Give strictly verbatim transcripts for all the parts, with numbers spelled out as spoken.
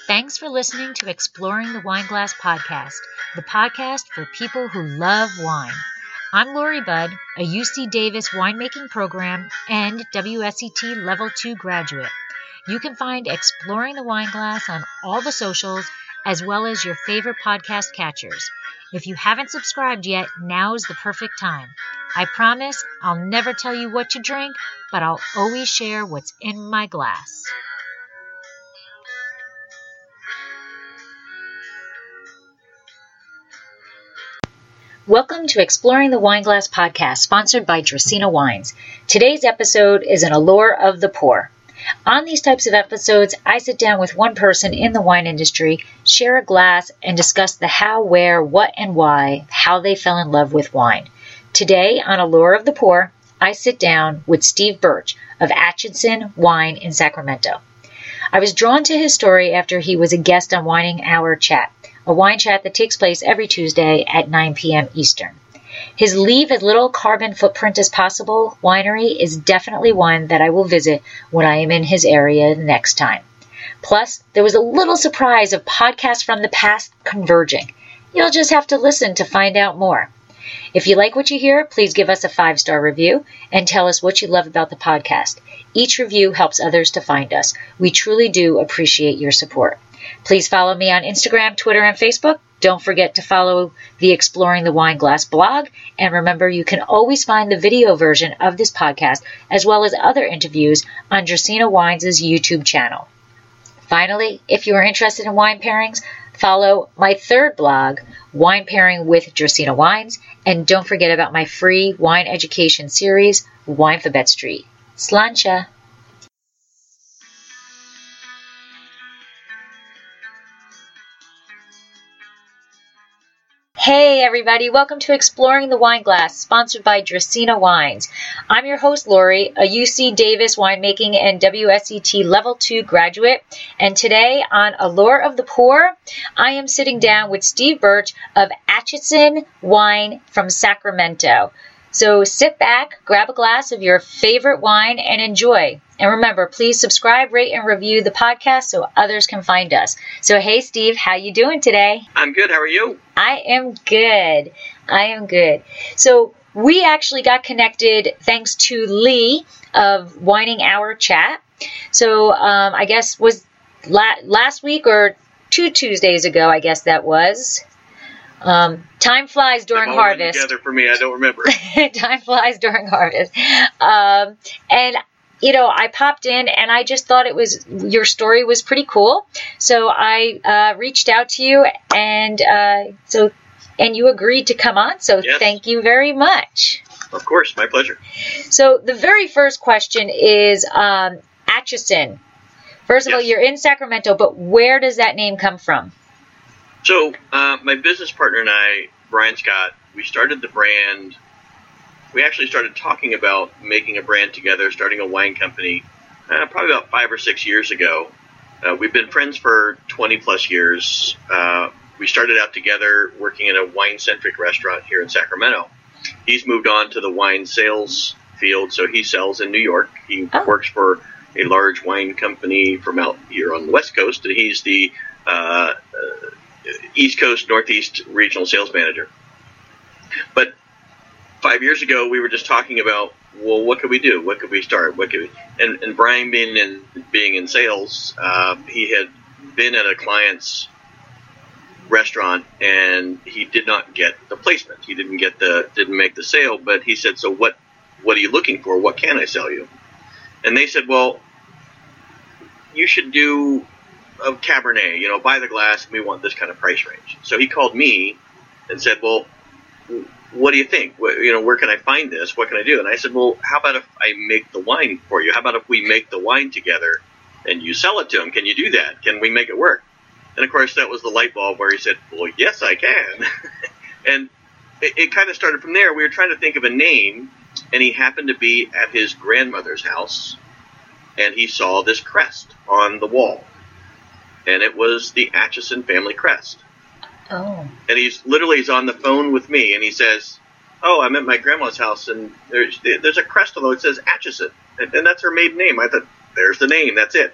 Thanks for listening to Exploring the Wine Glass podcast, the podcast for people who love wine. I'm Lori Budd, a U C Davis winemaking program and W S E T Level two graduate. You can find Exploring the Wine Glass on all the socials, as well as your favorite podcast catchers. If you haven't subscribed yet, now is the perfect time. I promise I'll never tell you what to drink, but I'll always share what's in my glass. Welcome to Exploring the Wine Glass podcast, sponsored by Dracaena Wines. Today's episode is an allure of the pour. On these types of episodes, I sit down with one person in the wine industry, share a glass, and discuss the how, where, what, and why, how they fell in love with wine. Today, on Allure of the Pour, I sit down with Steve Birch of Atchison Wine in Sacramento. I was drawn to his story after he was a guest on Wining Hour Chat, a wine chat that takes place every Tuesday at nine p.m. Eastern. His Leave as Little Carbon Footprint as Possible winery is definitely one that I will visit when I am in his area next time. Plus, there was a little surprise of podcasts from the past converging. You'll just have to listen to find out more. If you like what you hear, please give us a five-star review and tell us what you love about the podcast. Each review helps others to find us. We truly do appreciate your support. Please follow me on Instagram, Twitter, and Facebook. Don't forget to follow the Exploring the Wine Glass blog. And remember, you can always find the video version of this podcast, as well as other interviews, on Dracaena Wines' YouTube channel. Finally, if you are interested in wine pairings, follow my third blog, Wine Pairing with Dracaena Wines. And don't forget about my free wine education series, Wine for Bet Street. Sláinte! Hey everybody, welcome to Exploring the Wine Glass, sponsored by Dracaena Wines. I'm your host Lori, a U C Davis winemaking and W S E T Level two graduate, and today on Allure of the Pour, I am sitting down with Steve Birch of Atchison Wine from Sacramento. So sit back, grab a glass of your favorite wine, and enjoy. And remember, please subscribe, rate, and review the podcast so others can find us. So hey Steve, how you doing today? I'm good. How are you? I am good. I am good. So we actually got connected thanks to Lee of Wining Hour Chat. So um, I guess was la- last week or two Tuesdays ago, I guess that was. Um, time flies during all harvest. Together for me, I don't remember. Time flies during harvest. Um, and you know, I popped in and I just thought it was, your story was pretty cool. So I uh, reached out to you and uh, so, and you agreed to come on. So yes. Thank you very much. Of course, my pleasure. So the very first question is um, Atchison. First of yes. all, you're in Sacramento, but where does that name come from? So uh, my business partner and I, Brian Scott, we started the brand. We actually started talking about making a brand together, starting a wine company, uh, probably about five or six years ago. Uh, we've been friends for twenty plus years. Uh, we started out together working in a wine-centric restaurant here in Sacramento. He's moved on to the wine sales field, so he sells in New York. He oh. works for a large wine company from out here on the West Coast, and he's the uh, uh, East Coast, Northeast regional sales manager. But five years ago, we were just talking about, well, what could we do? What could we start? What could we? And, and Brian being in being in sales, uh, he had been at a client's restaurant and he did not get the placement. He didn't get the didn't make the sale. But he said, so what? What are you looking for? What can I sell you? And they said, well, you should do a Cabernet. You know, buy the glass. And we want this kind of price range. So he called me and said, well, what do you think? You know, where can I find this? What can I do? And I said, well, how about if I make the wine for you? How about if we make the wine together and you sell it to him? Can you do that? Can we make it work? And of course, that was the light bulb where he said, well, yes, I can. And it, it kind of started from there. We were trying to think of a name, and he happened to be at his grandmother's house, and he saw this crest on the wall. And it was the Atchison family crest. Oh. And he's literally he's on the phone with me, and he says, oh, I'm at my grandma's house, and there's there's a crest, although it says Atchison, and, and that's her maiden name. I thought, there's the name, that's it.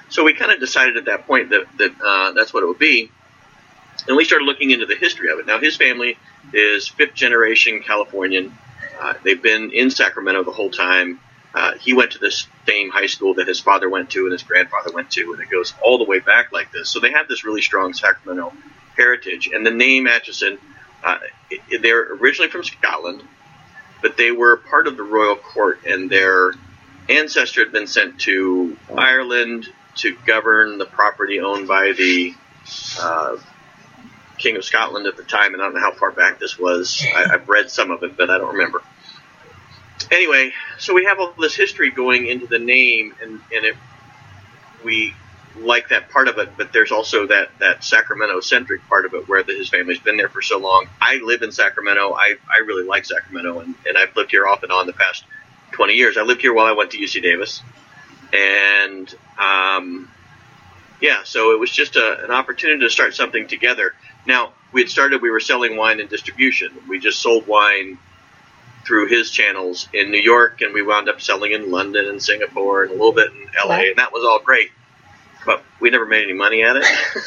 So we kind of decided at that point that, that uh, that's what it would be. And we started looking into the history of it. Now, his family is fifth generation Californian. Uh, they've been in Sacramento the whole time. Uh, he went to this same high school that his father went to and his grandfather went to, and it goes all the way back like this. So they have this really strong Sacramento heritage. And the name Aitchison, uh, it, they're originally from Scotland, but they were part of the royal court, and their ancestor had been sent to Ireland to govern the property owned by the uh, King of Scotland at the time, and I don't know how far back this was. I, I've read some of it, but I don't remember. Anyway, so we have all this history going into the name, and, and it, we like that part of it, but there's also that, that Sacramento-centric part of it where the, his family's been there for so long. I live in Sacramento. I, I really like Sacramento, and, and I've lived here off and on the past twenty years. I lived here while I went to U C Davis, and um, yeah, so it was just a, an opportunity to start something together. Now, we had started, we were selling wine and distribution. We just sold wine through his channels in New York, and we wound up selling in London and Singapore and a little bit in L A, and that was all great. But we never made any money at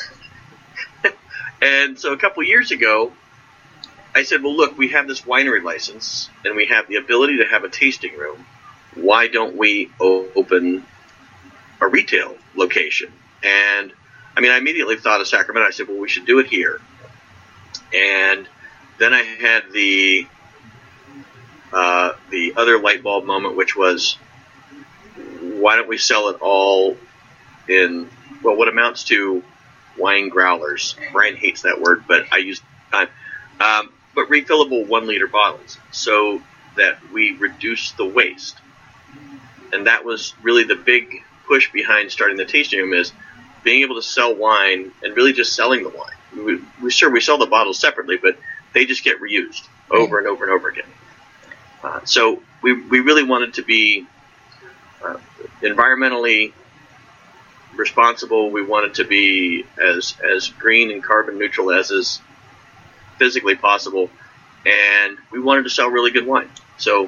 it. And so a couple years ago, I said, well, look, we have this winery license, and we have the ability to have a tasting room. Why don't we open a retail location? And, I mean, I immediately thought of Sacramento. I said, well, we should do it here. And then I had the uh, the other light bulb moment, which was, why don't we sell it all in, well, what amounts to wine growlers. Brian hates that word, but I use time. Um, but refillable one-liter bottles so that we reduce the waste. And that was really the big push behind starting the tasting room, is being able to sell wine and really just selling the wine. We, we sure we sell the bottles separately, but they just get reused over and over and over again. Uh, so we we really wanted to be uh, environmentally responsible. We wanted to be as as green and carbon neutral as is physically possible, and we wanted to sell really good wine. So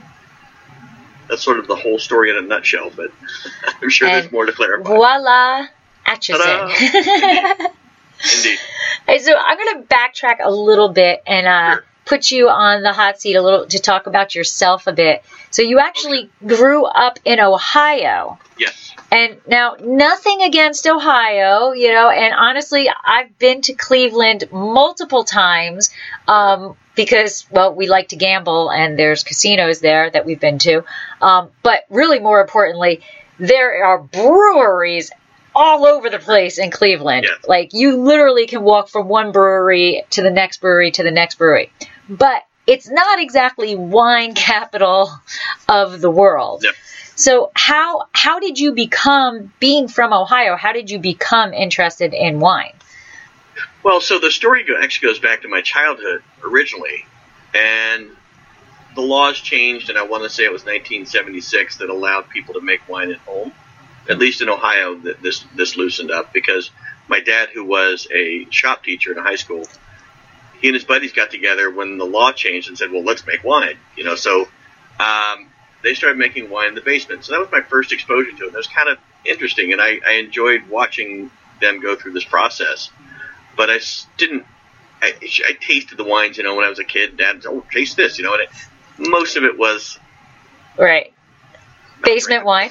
that's sort of the whole story in a nutshell, but I'm sure and there's more to clarify. Voila, Aitchison. Indeed. Hey, so I'm going to backtrack a little bit and uh, sure. put you on the hot seat a little to talk about yourself a bit. So you actually okay. grew up in Ohio. Yes. And now, nothing against Ohio, you know, and honestly, I've been to Cleveland multiple times um, because, well, we like to gamble and there's casinos there that we've been to. Um, but really, more importantly, there are breweries all over the place in Cleveland. Yeah. Like, you literally can walk from one brewery to the next brewery to the next brewery. But it's not exactly wine capital of the world. Yeah. So how how did you become, being from Ohio, how did you become interested in wine? Well, so the story go, actually goes back to my childhood originally. And the laws changed, and I want to say it was nineteen seventy-six that allowed people to make wine at home. At least in Ohio, that this this loosened up, because my dad, who was a shop teacher in a high school, he and his buddies got together when the law changed and said, well, let's make wine. You know, so um, they started making wine in the basement. So that was my first exposure to it. It was kind of interesting, and I, I enjoyed watching them go through this process. But I didn't, I, I tasted the wines, you know, when I was a kid. Dad said, oh, taste this, you know, and it, most of it was... Right. Basement wine.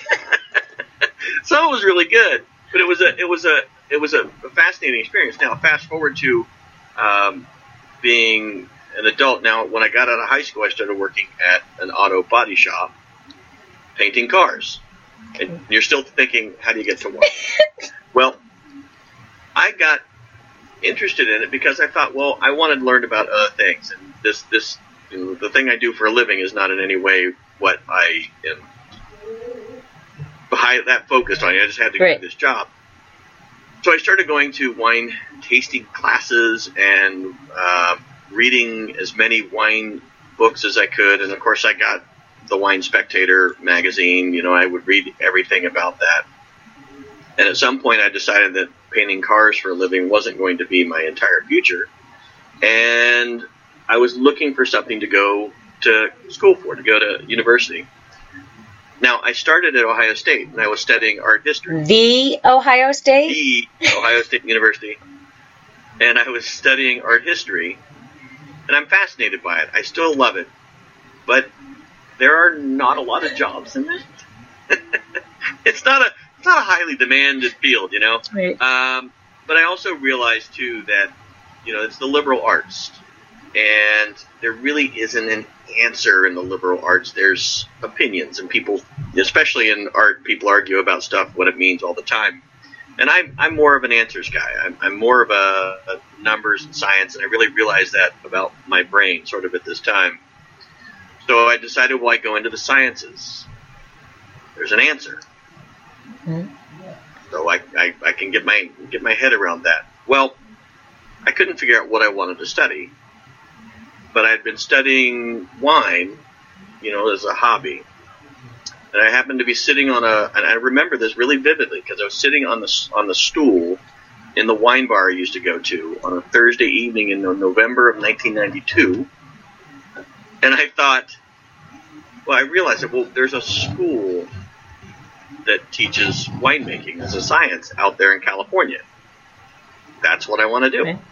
Some was really good, but it was a it was a it was a fascinating experience. Now, fast forward to um, being an adult. Now, when I got out of high school, I started working at an auto body shop, painting cars. And you're still thinking, how do you get to wine? Well, I got interested in it because I thought, well, I wanted to learn about other things, and this this you know, the thing I do for a living is not in any way what I am behind that focused on. I just had to right. do this job. So I started going to wine tasting classes and uh, reading as many wine books as I could. And of course, I got the Wine Spectator magazine. You know, I would read everything about that. And at some point, I decided that painting cars for a living wasn't going to be my entire future. And I was looking for something to go to school for, to go to university. Now, I started at Ohio State, and I was studying art history. The Ohio State? The Ohio State University. And I was studying art history, and I'm fascinated by it. I still love it. But there are not a lot of jobs in it. it's not a it's not a highly demanded field, you know. Right. Um, but I also realized, too, that, you know, it's the liberal arts. And there really isn't an answer in the liberal arts. There's opinions, and people, especially in art, people argue about stuff, what it means all the time. And I'm, I'm more of an answers guy. I'm, I'm more of a, a numbers and science, and I really realized that about my brain sort of at this time. So I decided, well, I go into the sciences. There's an answer. Mm-hmm. So I, I, I can get my get my head around that. Well, I couldn't figure out what I wanted to study. But I'd been studying wine, you know, as a hobby. And I happened to be sitting on a, and I remember this really vividly because I was sitting on the on the stool in the wine bar I used to go to on a Thursday evening in November of nineteen ninety-two. And I thought, well, I realized that, well, there's a school that teaches winemaking as a science out there in California. That's what I want to do. Okay.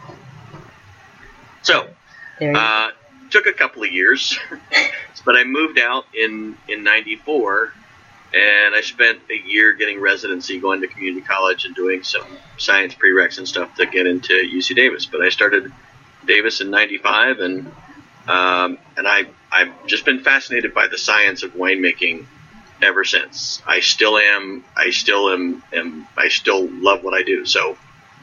So, Uh, took a couple of years, but I moved out in, in ninety-four, and I spent a year getting residency, going to community college and doing some science prereqs and stuff to get into U C Davis. But I started Davis in ninety-five, and um, and I, I've just been fascinated by the science of winemaking ever since. I still am, I still am, am I still love what I do. So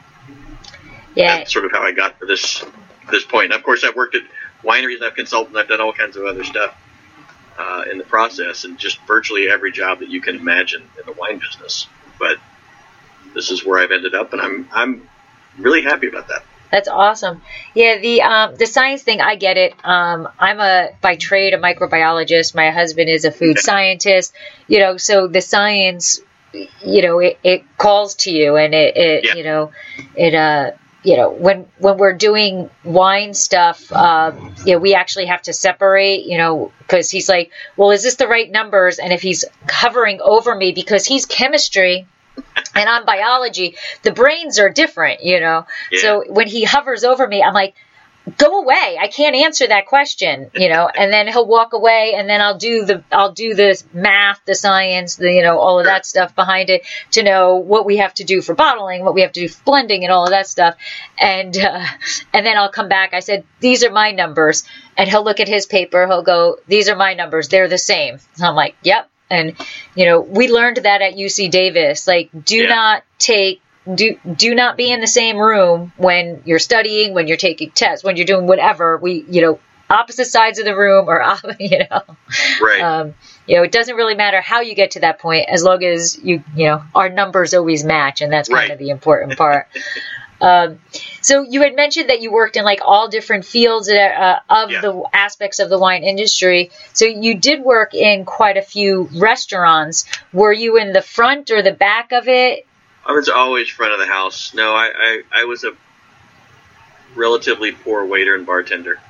yeah, that's sort of how I got to this this point. And of course, I've worked at wineries, I've consulted, I've done all kinds of other stuff uh, in the process, and just virtually every job that you can imagine in the wine business. But this is where I've ended up, and I'm I'm really happy about that. That's awesome. Yeah, the um, the science thing, I get it. Um, I'm a by trade a microbiologist. My husband is a food okay. scientist. You know, so the science, you know, it, it calls to you, and it, it yeah. you know, it uh. You know, when when we're doing wine stuff, uh, you know, we actually have to separate, you know, because he's like, well, is this the right numbers? And if he's hovering over me, because he's chemistry and I'm biology, the brains are different, you know. Yeah. So when he hovers over me, I'm like, go away. I can't answer that question, you know, and then he'll walk away, and then I'll do the, I'll do the math, the science, the, you know, all of that stuff behind it to know what we have to do for bottling, what we have to do for blending and all of that stuff. And, uh, and then I'll come back. I said, these are my numbers. And he'll look at his paper. He'll go, these are my numbers. They're the same. And I'm like, yep. And, you know, we learned that at U C Davis, like, do yeah. not take, Do do not be in the same room when you're studying, when you're taking tests, when you're doing whatever. We, you know, opposite sides of the room, or you know, right. Um, you know, it doesn't really matter how you get to that point, as long as you, you know, our numbers always match, and that's kind right. of the important part. um, so you had mentioned that you worked in like all different fields uh, of yeah. the aspects of the wine industry. So you did work in quite a few restaurants. Were you in the front or the back of it? I was always front of the house. No, I, I, I was a relatively poor waiter and bartender.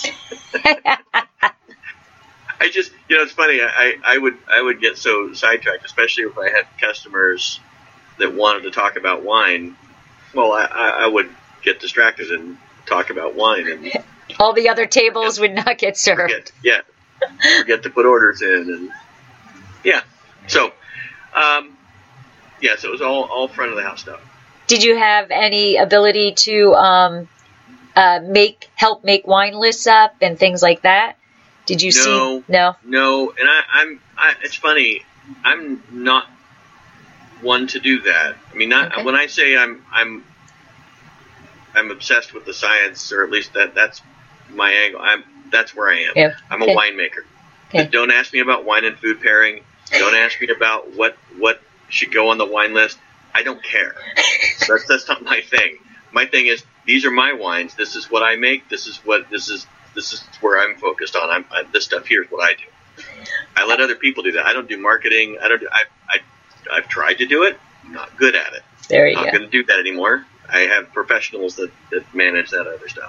I just, you know, it's funny. I, I would I would get so sidetracked, especially if I had customers that wanted to talk about wine. Well, I, I would get distracted and talk about wine, and all the other tables would not get served. Forget, yeah, forget to put orders in, and yeah. So. Um, Yeah, so it was all, all front of the house stuff. Did you have any ability to um, uh, make help make wine lists up and things like that? Did you no, see? No, no. And I, I'm. I, it's funny. I'm not one to do that. I mean, not okay. when I say I'm. I'm. I'm obsessed with the science, or at least that. That's my angle. I'm. That's where I am. Yeah. I'm okay. a winemaker. Okay. Don't ask me about wine and food pairing. Don't ask me about what what. should go on the wine list. I don't care. That's that's not my thing. My thing is, these are my wines. This is what I make. This is what this is. This is where I'm focused on. I'm I, this stuff here is what I do. I let other people do that. I don't do marketing. I don't. Do, I I I've tried to do it. I'm not good at it. There you I'm go. not going to do that anymore. I have professionals that, that manage that other stuff.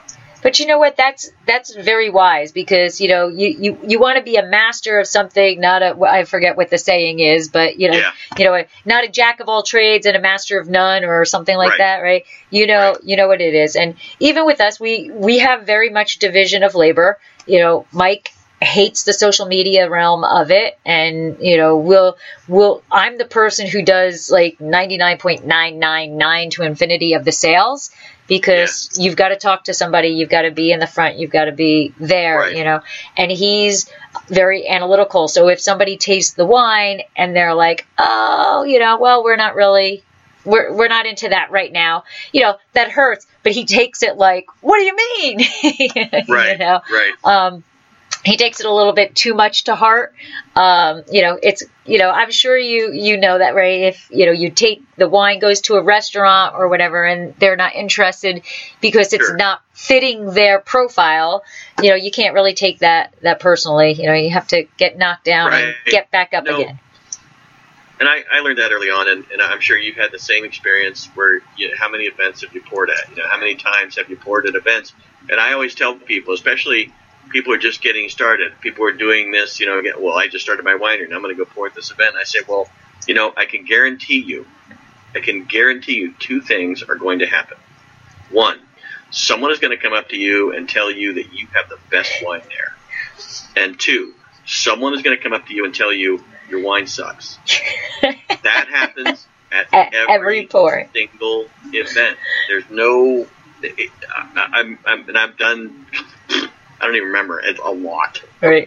But you know what? That's that's very wise because, you know, you, you, you want to be a master of something, not a, I forget what the saying is, but, you know, Yeah. you know, not a jack of all trades and a master of none or something like Right. that, right? You know, Right. you know what it is. And even with us, we, we have very much division of labor. You know, Mike hates the social media realm of it, and you know we'll will I'm the person who does like ninety-nine point nine nine nine to infinity of the sales, because Yeah. you've got to talk to somebody, you've got to be in the front, you've got to be there, Right. you know. And he's very analytical, so if somebody tastes the wine and they're like, oh, you know, well, we're not really we're we're not into that right now, you know, that hurts, but he takes it like, what do you mean? Right. You know? Right. Um He takes it a little bit too much to heart. Um, you know, it's, you know, I'm sure you, you know that, right? If, you know, you take the wine goes to a restaurant or whatever and they're not interested because it's Sure. not fitting their profile, you know, you can't really take that, that personally. You know, you have to get knocked down Right. and get back up No. again. And I, I learned that early on, and, and I'm sure you've had the same experience where, you know, how many events have you poured at? You know, how many times have you poured at events? And I always tell people, especially people who are just getting started, people who are doing this, you know, again, well, I just started my winery and I'm going to go pour at this event. I say, well, you know, I can guarantee you, I can guarantee you two things are going to happen. One, someone is going to come up to you and tell you that you have the best wine there. And two, someone is going to come up to you and tell you your wine sucks. That happens at, At every, every pour. single event. There's no, it, I, I'm, I'm, and I've done, I don't even remember, it's a lot. Right.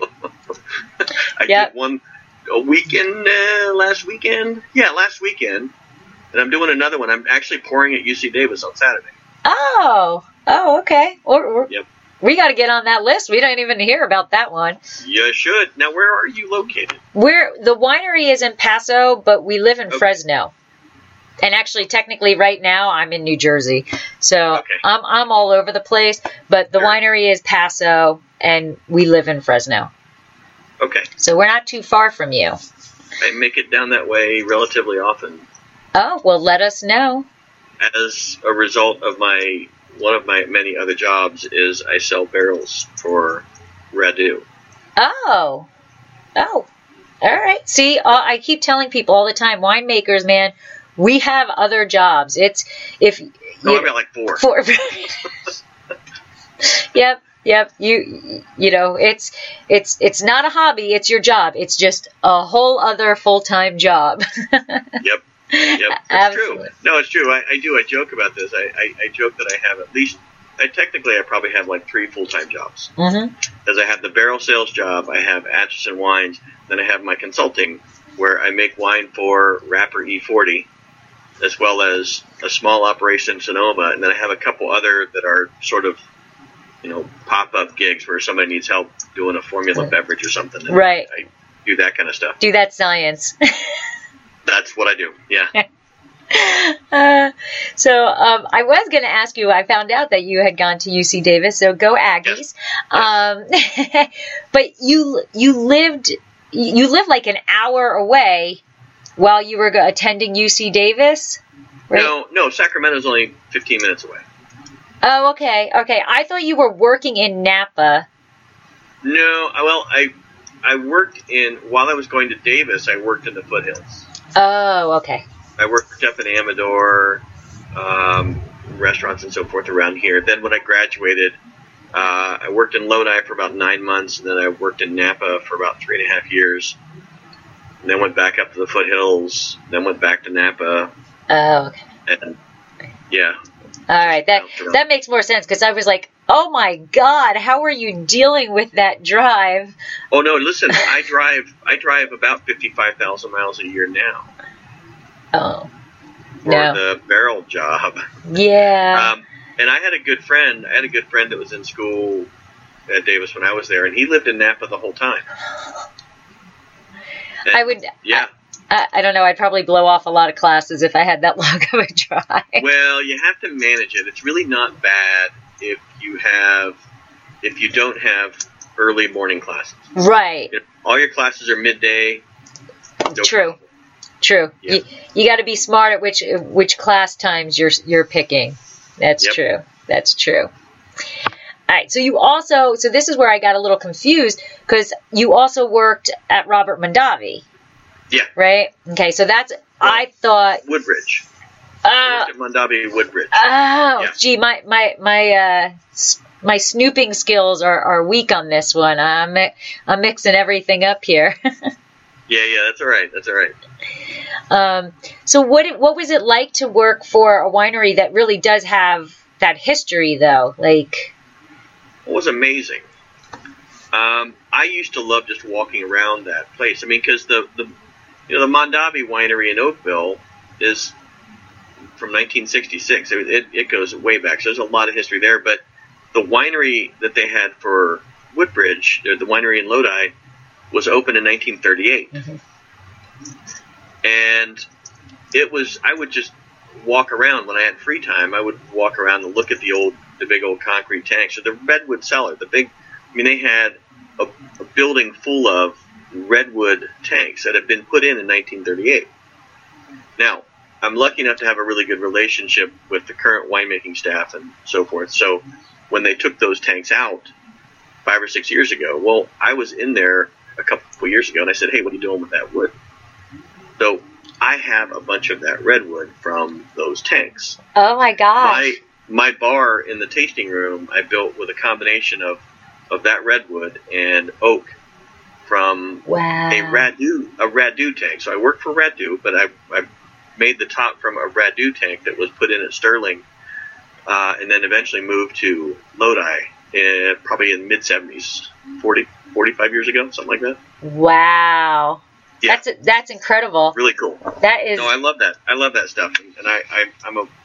I Yep. did one a weekend, uh, last weekend. Yeah, last weekend. And I'm doing another one. I'm actually pouring at U C Davis on Saturday. Oh, oh, okay. Or, or, Yep. We got to get on that list. We don't even hear about that one. You should. Now, where are you located? We're the winery is in Paso, but we live in Okay. Fresno. And actually, technically, right now I'm in New Jersey, so Okay. I'm I'm all over the place. But the Sure. winery is Paso, and we live in Fresno, Okay. so we're not too far from you. I make it down that way relatively often Oh, well, let us know. as a result of my, one of my many other jobs is I sell barrels for Radu. Oh, oh, all right. See, uh, I keep telling people all the time, winemakers, man, we have other jobs. It's if No, you, I've got like four. For, yep, yep. You, you know, it's it's it's not a hobby. It's your job. It's just a whole other full time job. Yep. Yep. It's Absolutely. true. No, it's true. I, I do. I joke about this. I, I, I joke that I have at least, I technically I probably have like three full time jobs. Mm-hmm. As I have the barrel sales job, I have Atchison Wines, then I have my consulting where I make wine for Rapper E forty, as well as a small operation in Sonoma, and then I have a couple other that are sort of, you know, pop-up gigs where somebody needs help doing a formula beverage or something. And Right. I do that kind of stuff. Do that science. That's what I do. Yeah. Uh, so um, I was going to ask you, I found out that you had gone to U C Davis, so go Aggies. Yes. Um, but you you lived you lived like an hour away while you were go- attending U C Davis, right? No, no, Sacramento's only fifteen minutes away. Oh, okay, okay. I thought you were working in Napa. No, I- well, I I worked in, while I was going to Davis, I worked in the foothills. Oh, okay. I worked up in Amador, um, restaurants and so forth around here. Then when I graduated, uh, I worked in Lodi for about nine months, and then I worked in Napa for about three and a half years. And then went back up to the foothills, then went back to Napa, Oh, okay. and yeah. All right. That bounced around. that makes more sense because I was like, oh my God, how are you dealing with that drive? Oh no, listen, I drive I drive about fifty-five thousand miles a year now Oh, for no. the barrel job. Yeah. Um, and I had a good friend. I had a good friend that was in school at Davis when I was there, and he lived in Napa the whole time. And, I would. yeah. I, I don't know. I'd probably blow off a lot of classes if I had that long of a drive. Well, you have to manage it. It's really not bad if you have, if you don't have early morning classes. Right. You know, all your classes are midday. No True. problem. True. Yeah. You, you got to be smart at which which class times you're you're picking. That's Yep. true. That's true. right. So you also, so this is where I got a little confused because you also worked at Robert Mondavi. Yeah. Right? Okay. So that's, well, I thought. Woodbridge. Uh, I worked at Mondavi Woodbridge. Oh, yeah. Gee, my, my, my, uh, my snooping skills are, are weak on this one. I'm, I'm mixing everything up here. Yeah, yeah, that's all right. That's all right. Um, so what what was it like to work for a winery that really does have that history, though? Like, it was amazing. Um, I used to love just walking around that place. I mean, because the, the you know the Mondavi Winery in Oakville is from nineteen sixty-six. It, it, it goes way back. So there's a lot of history there. But the winery that they had for Woodbridge, the winery in Lodi, was opened in nineteen thirty-eight. Mm-hmm. And it was, I would just walk around when I had free time. I would walk around and look at the old, the big old concrete tanks. So the redwood cellar, the big, I mean, they had a, a building full of redwood tanks that had been put in in nineteen thirty-eight. Now, I'm lucky enough to have a really good relationship with the current winemaking staff and so forth. So when they took those tanks out five or six years ago, well, I was in there a couple of years ago, and I said, hey, what are you doing with that wood? So I have a bunch of that redwood from those tanks. Oh, my gosh. My, my bar in the tasting room I built with a combination of, of that redwood and oak from wow. a Radu, a Radu tank. So I worked for Radu, but I, I made the top from a Radu tank that was put in at Sterling, uh, and then eventually moved to Lodi, uh, probably in the mid-seventies, forty, forty-five years ago, something like that. Wow. Yeah. That's that's incredible. Really cool. That is. No, I love that. I love that stuff, and, and I, I I'm a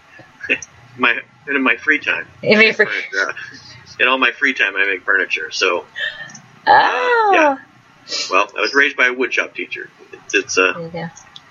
my in my free time. In my free. Uh, in all my free time, I make furniture. So. Oh. Uh, yeah. Well, I was raised by a woodshop teacher. It's, it's uh. Yeah.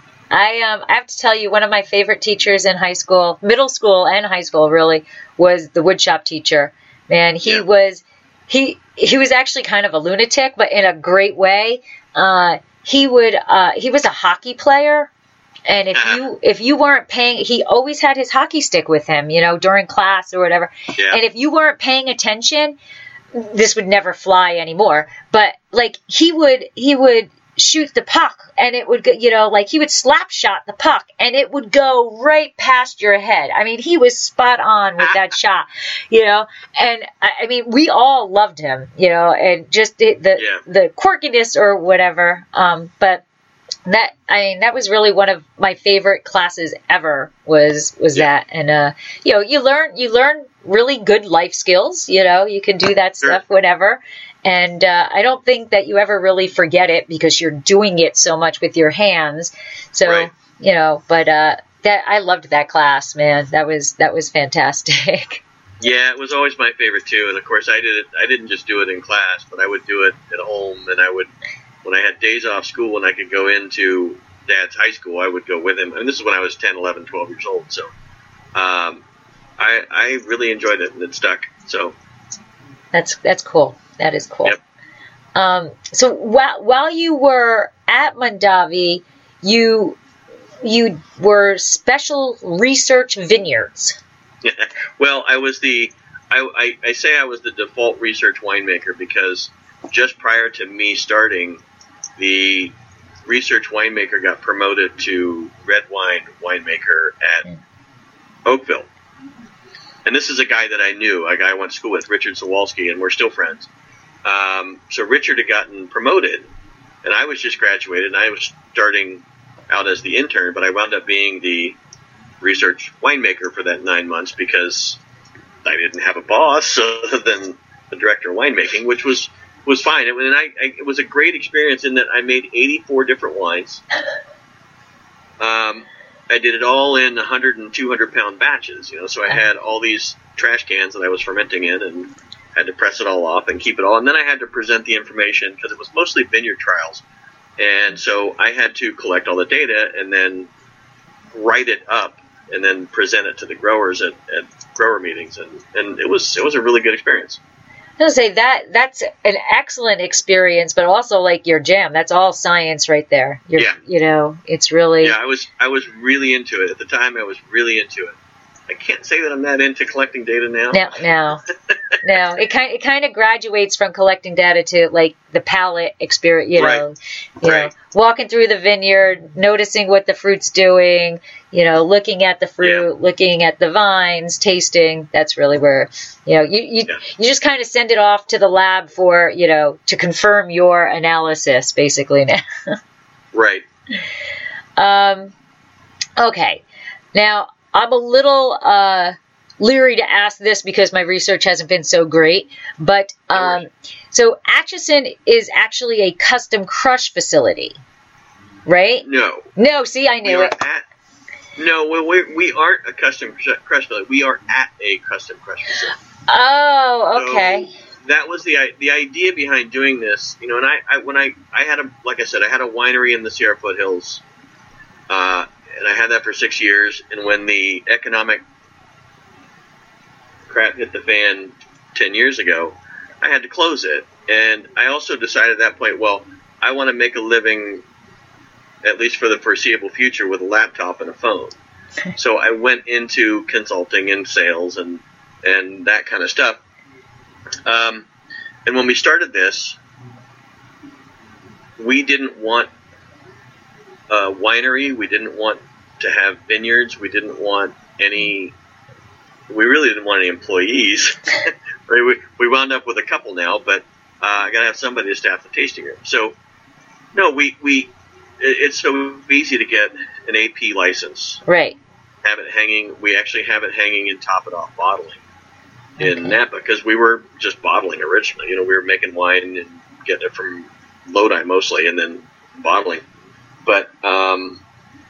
I um I have to tell you, one of my favorite teachers in high school, middle school and high school, really, was the woodshop teacher. Man, he yeah. was he he was actually kind of a lunatic, but in a great way. Uh. He would. Uh, he was a hockey player, and if you if you weren't paying, he always had his hockey stick with him, you know, during class or whatever. Yeah. And if you weren't paying attention, this would never fly anymore. But like he would, he would shoot the puck, and it would go, you know, like he would slap shot the puck, and it would go right past your head. I mean, he was spot on with that shot, you know. And I mean, we all loved him, you know, and just the the, yeah. the quirkiness or whatever. Um, but that I mean, that was really one of my favorite classes ever. Was was yeah. that, and uh, you know, you learn you learn really good life skills. You know, you can do that stuff, sure. whatever. And uh, I don't think that you ever really forget it because you're doing it so much with your hands. So, right. you know, but uh, that I loved that class, man. That was that was fantastic. Yeah, it was always my favorite too. And of course, I did it. I didn't just do it in class, but I would do it at home. And I would, when I had days off school and I could go into Dad's high school, I would go with him. And this is when I was ten, eleven, twelve years old. So, um, I I really enjoyed it, and it stuck. So, that's that's cool. That is cool. Yep. Um, so while while you were at Mondavi, you you were special research vineyards. Well, I was the I, I, I say I was the default research winemaker because just prior to me starting, the research winemaker got promoted to red wine winemaker at mm. Oakville. And this is a guy that I knew, a guy I went to school with, Richard Sawalski, and we're still friends. Um, so Richard had gotten promoted, and I was just graduated, and I was starting out as the intern, but I wound up being the research winemaker for that nine months because I didn't have a boss other than the director of winemaking, which was, was fine. It, and I, I, it was a great experience in that I made eighty-four different wines. Um, I did it all in one hundred and two hundred pound batches, you know, so I had all these trash cans that I was fermenting in and had to press it all off and keep it all. And then I had to present the information because it was mostly vineyard trials. And so I had to collect all the data and then write it up and then present it to the growers at, at grower meetings. And, and it was it was a really good experience. I was going to say that that's an excellent experience, but also like your jam. That's all science right there. You're, yeah. You know, it's really. Yeah, I was I was really into it. At the time, I was really into it. I can't say that I'm that into collecting data now. Now, now. no. It kind it kind of graduates from collecting data to like the palate experience. You know, right. you right. know, walking through the vineyard, noticing what the fruit's doing. You know, looking at the fruit, Yeah. looking at the vines, tasting. That's really where you know you you, Yeah. you just kind of send it off to the lab for you know to confirm your analysis, basically now. Right. Um. Okay. Now I'm a little uh. leery to ask this because my research hasn't been so great, but um, so Atchison is actually a custom crush facility, right? No. No, see, I knew we are it. At, no, well, we we aren't a custom crush facility. We are at a custom crush facility. Oh, okay. So that was the the idea behind doing this, you know. And I, I when I I had a like I said I had a winery in the Sierra Foothills, uh, and I had that for six years. And when the economic crap hit the fan ten years ago, I had to close it. And I also decided at that point, well, I want to make a living, at least for the foreseeable future, with a laptop and a phone. So I went into consulting and sales and and that kind of stuff. Um, and when we started this, we didn't want a winery. We didn't want to have vineyards. We didn't want any... We really didn't want any employees. we, we wound up with a couple now, but uh, I got to have somebody to staff the tasting room. So, no, we, we it, it's so easy to get an A P license. Right. Have it hanging. We actually have it hanging in Top It Off Bottling in Okay. Napa because we were just bottling originally. You know, we were making wine and getting it from Lodi mostly, and then bottling. But um,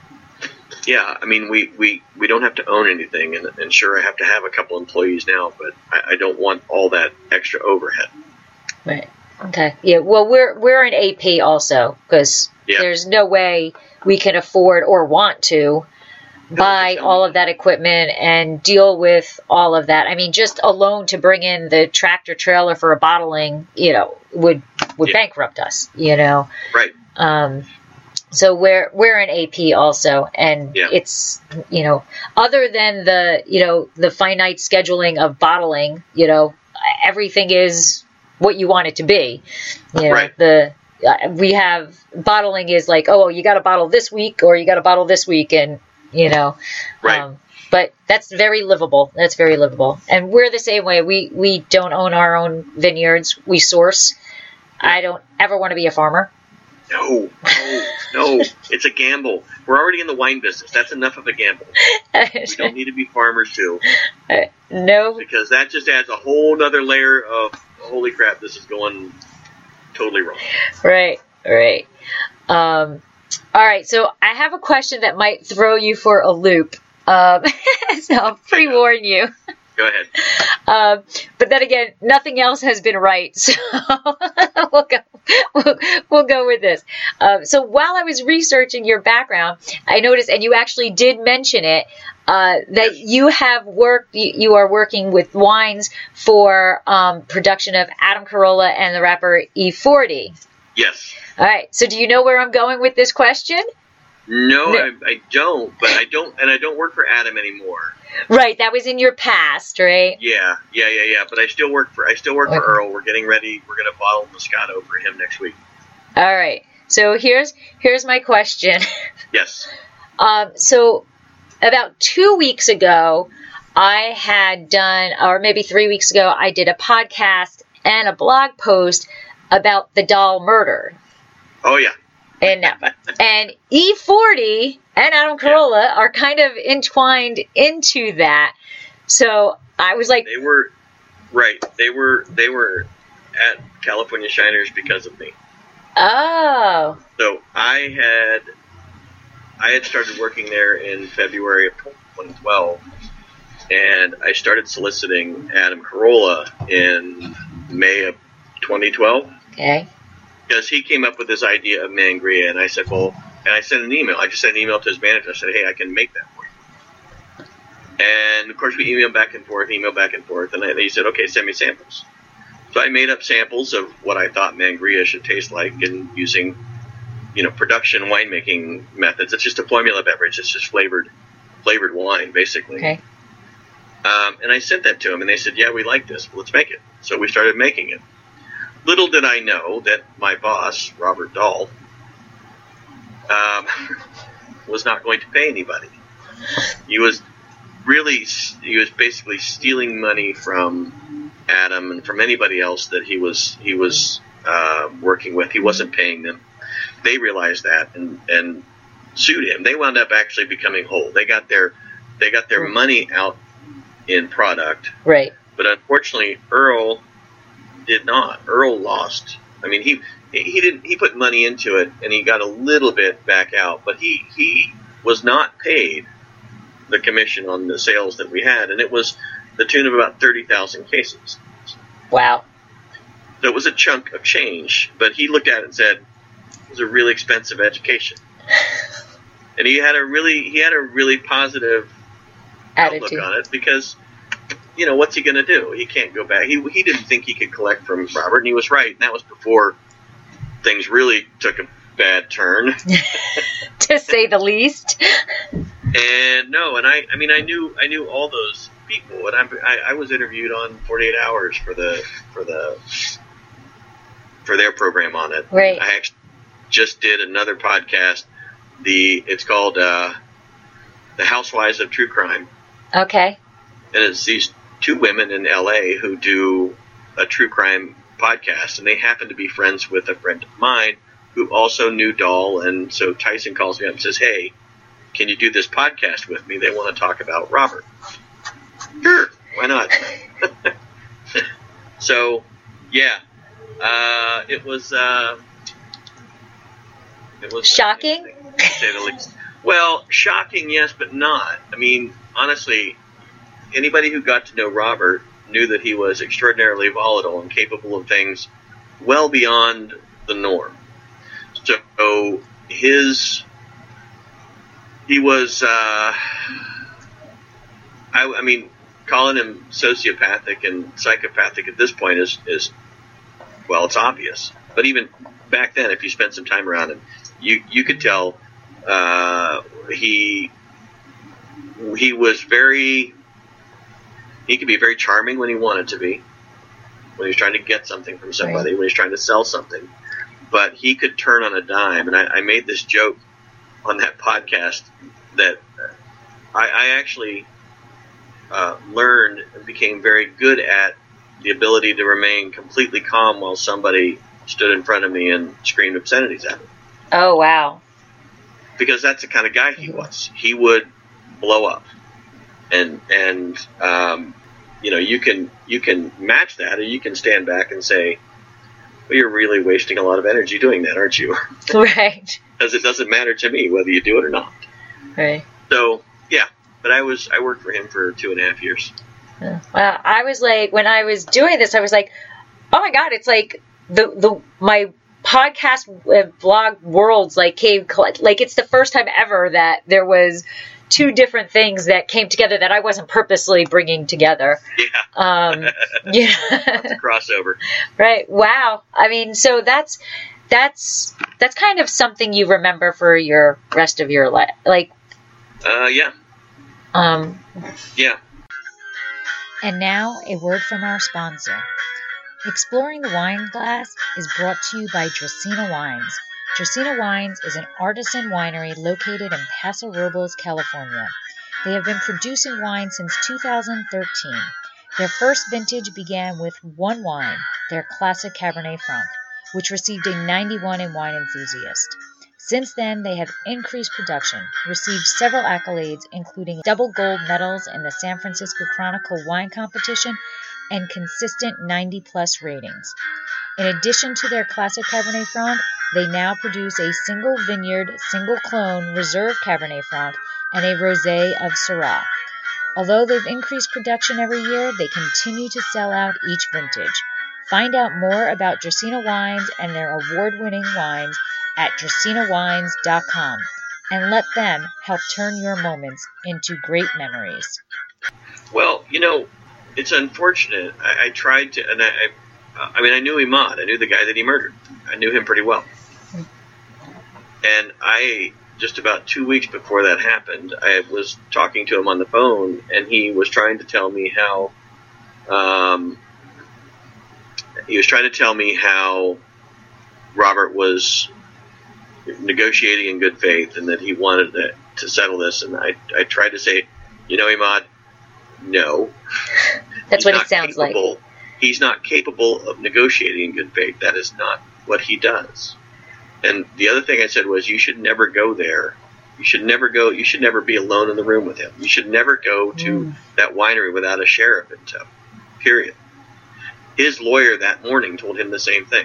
yeah, I mean, we, we, we don't have to own anything, and, and sure, I have to have a couple employees now, but I, I don't want all that extra overhead. Right. Okay. Yeah. Well, we're we're an A P also because Yeah. there's no way we can afford or want to buy No. all of that equipment and deal with all of that. I mean, just alone to bring in the tractor trailer for a bottling, you know, would would Yeah. bankrupt us. You know. Right. Um. So we're we're an A P also, and Yeah. it's you know other than the you know the finite scheduling of bottling, you know everything is what you want it to be. You know, Right. the uh, we have bottling is like, oh, you got to bottle this week or you got to bottle this week, and you know, Right. um, but that's very livable. That's very livable, and we're the same way. We we don't own our own vineyards. We source. I don't ever want to be a farmer. No, no, no. It's a gamble. We're already in the wine business. That's enough of a gamble. We don't need to be farmers too, No. because that just adds a whole nother layer of, holy crap, this is going totally wrong. Right, right. Um, all right, so I have a question that might throw you for a loop. Um, so I'll pre-warn you. Go ahead. Um, but then again, nothing else has been right, so we'll go. We'll, we'll go with this. Um, so while I was researching your background, I noticed, and you actually did mention it, uh, that you have worked. You, you are working with wines for um, production of Adam Carolla and the wrapper E forty. Yes. All right. So do you know where I'm going with this question? No, No. I, I don't. But I don't, and I don't work for Adam anymore. Right. That was in your past, right? Yeah, yeah, yeah, yeah. But I still work for I still work for Okay. Earl. We're getting ready. We're going to bottle Moscato for him next week. All right. So here's here's my question. Yes. Um, so about two weeks ago, I had done, or maybe three weeks ago, I did a podcast and a blog post about the doll murder Oh yeah. in Napa. And E forty and Adam Carolla are kind of entwined into that. So I was like, They were right. They were they were at California Shiners because of me. oh, So I had I had started working there in February of twenty twelve, and I started soliciting Adam Carolla in May of twenty twelve okay. because he came up with this idea of Mangria, and I said, well, and I sent an email. I just sent an email to his manager. I said, hey, I can make that for you. And of course, we emailed back and forth, emailed back and forth, and he said, okay, send me samples. So I made up samples of what I thought Mangria should taste like, and using, you know, production winemaking methods. It's just a formula beverage. It's just flavored, flavored wine, basically. Okay. Um, and I sent that to them, and they said, yeah, we like this. Let's make it. So we started making it. Little did I know that my boss, Robert Dahl, um, was not going to pay anybody. He was really, he was basically stealing money from Adam and from anybody else that he was he was uh, working with. He wasn't paying them. They realized that and, and sued him. They wound up actually becoming whole. They got their they got their money out in product. Right. But unfortunately, Earl did not. Earl lost. I mean, he he didn't. He put money into it, and he got a little bit back out. But he he was not paid the commission on the sales that we had, and it was the tune of about thirty thousand cases. Wow. So it was a chunk of change. But he looked at it and said, "It was a really expensive education," and he had a really he had a really positive attitude outlook on it because, you know, what's he going to do? He can't go back. He he didn't think he could collect from Robert, and he was right. And that was before things really took a bad turn, to say the least. And no, and I I mean I knew I knew all those people, and I I, I was interviewed on forty-eight hours for the for the for their program on it. Right. I actually just did another podcast. The it's called uh, The Housewives of True Crime. Okay. And it's these two women in L A who do a true crime podcast, and they happen to be friends with a friend of mine who also knew Dahl. And so Tyson calls me up and says, "Hey, can you do this podcast with me? They want to talk about Robert." Sure, why not? So, yeah, uh, it was uh, it was shocking, uh, to say the least. Well, shocking, yes, but not. I mean, honestly, anybody who got to know Robert knew that he was extraordinarily volatile and capable of things well beyond the norm. So his, he was, uh, I, I mean, calling him sociopathic and psychopathic at this point is, is, well, it's obvious. But even back then, if you spent some time around him, you, you could tell, uh, he, he was very, he could be very charming when he wanted to be, when he was trying to get something from somebody, right. When he's trying to sell something. But he could turn on a dime. And I, I made this joke on that podcast that I, I actually uh, learned and became very good at the ability to remain completely calm while somebody stood in front of me and screamed obscenities at me. Oh, wow. Because that's the kind of guy he was. He would blow up. And, and um, you know, you can you can match that, or you can stand back and say, well, you're really wasting a lot of energy doing that, aren't you? Right. Because it doesn't matter to me whether you do it or not. Right. So, yeah. But I was I worked for him for two and a half years. Yeah. Well, I was like, when I was doing this, I was like, oh my God, it's like the the my podcast uh, blog worlds like came, like it's the first time ever that there was two different things that came together that I wasn't purposely bringing together. Yeah. Um, yeah. That's a crossover. Right. Wow. I mean, so that's, that's, that's kind of something you remember for your rest of your life. Like, uh, yeah. Um, yeah. And now a word from our sponsor. Exploring the Wine Glass is brought to you by Dracaena Wines. Dracaena Wines is an artisan winery located in Paso Robles, California. They have been producing wine since two thousand thirteen. Their first vintage began with one wine, their classic Cabernet Franc, which received a ninety-one in Wine Enthusiast. Since then, they have increased production, received several accolades, including double gold medals in the San Francisco Chronicle Wine Competition, and consistent ninety plus ratings. In addition to their classic Cabernet Franc, they now produce a single vineyard, single clone reserve Cabernet Franc and a rosé of Syrah. Although they've increased production every year, they continue to sell out each vintage. Find out more about Dracaena Wines and their award-winning wines at dracaena wines dot com and let them help turn your moments into great memories. Well, you know, it's unfortunate. I, I tried to, and I, I, I mean, I knew Imad. I knew the guy that he murdered. I knew him pretty well. And I just about two weeks before that happened, I was talking to him on the phone, and he was trying to tell me how um, he was trying to tell me how Robert was negotiating in good faith and that he wanted to, to settle this. And I, I tried to say, you know, Imad, no. That's what it sounds capable, like. He's not capable of negotiating in good faith. That is not what he does. And the other thing I said was, you should never go there. You should never go. You should never be alone in the room with him. You should never go to mm. that winery without a sheriff in tow. Period. His lawyer that morning told him the same thing,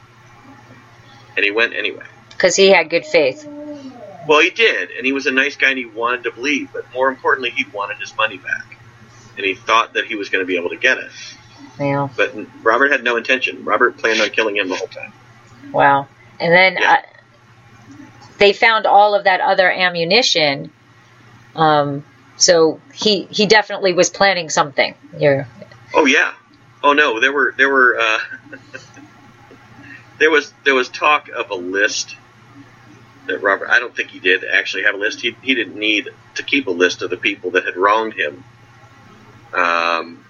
and he went anyway. Because he had good faith. Well, he did, and he was a nice guy, and he wanted to believe. But more importantly, he wanted his money back, and he thought that he was going to be able to get it. Yeah. But Robert had no intention. Robert planned on killing him the whole time. Wow. And then yeah. uh, they found all of that other ammunition. Um, so he he definitely was planning something. You're... Oh yeah. Oh no. There were there were uh, there was there was talk of a list that Robert. I don't think he did actually have a list. He he didn't need to keep a list of the people that had wronged him. Um,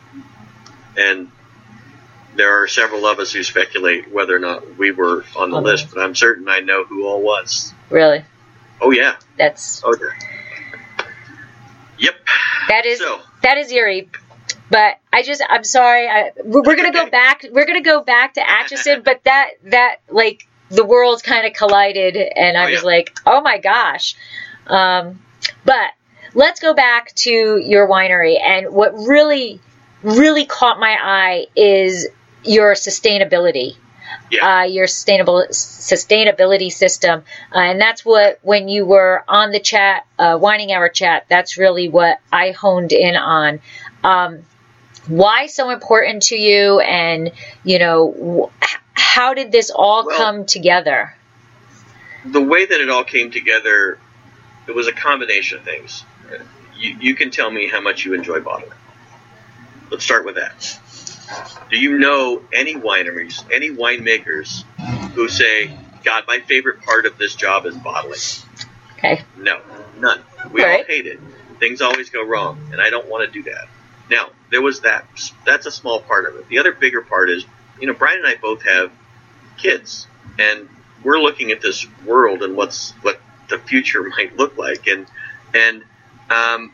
and there are several of us who speculate whether or not we were on the okay. list, but I'm certain I know who all was. Really? Oh yeah. That's. Oh yeah. Yep. That is so. that is eerie, but I just I'm sorry. I, we're we're gonna okay. go back. We're gonna go back to Atchison, but that that like the worlds kind of collided, and I oh, was yeah. like, oh my gosh. Um, but let's go back to your winery, and what really really caught my eye is your sustainability, yeah. uh, your sustainable sustainability system, uh, and that's what when you were on the chat, uh, Wining Hour chat, that's really what I honed in on. Um, why so important to you, and you know, wh- how did this all well, come together? The way that it all came together, it was a combination of things. You, you can tell me how much you enjoy bottling. Let's start with that. Do you know any wineries, any winemakers who say, God, my favorite part of this job is bottling? Okay. No, none. We all, all right. hate it. Things always go wrong, and I don't want to do that. Now, there was that. That's a small part of it. The other bigger part is, you know, Brian and I both have kids, and we're looking at this world and what's what the future might look like, and and um,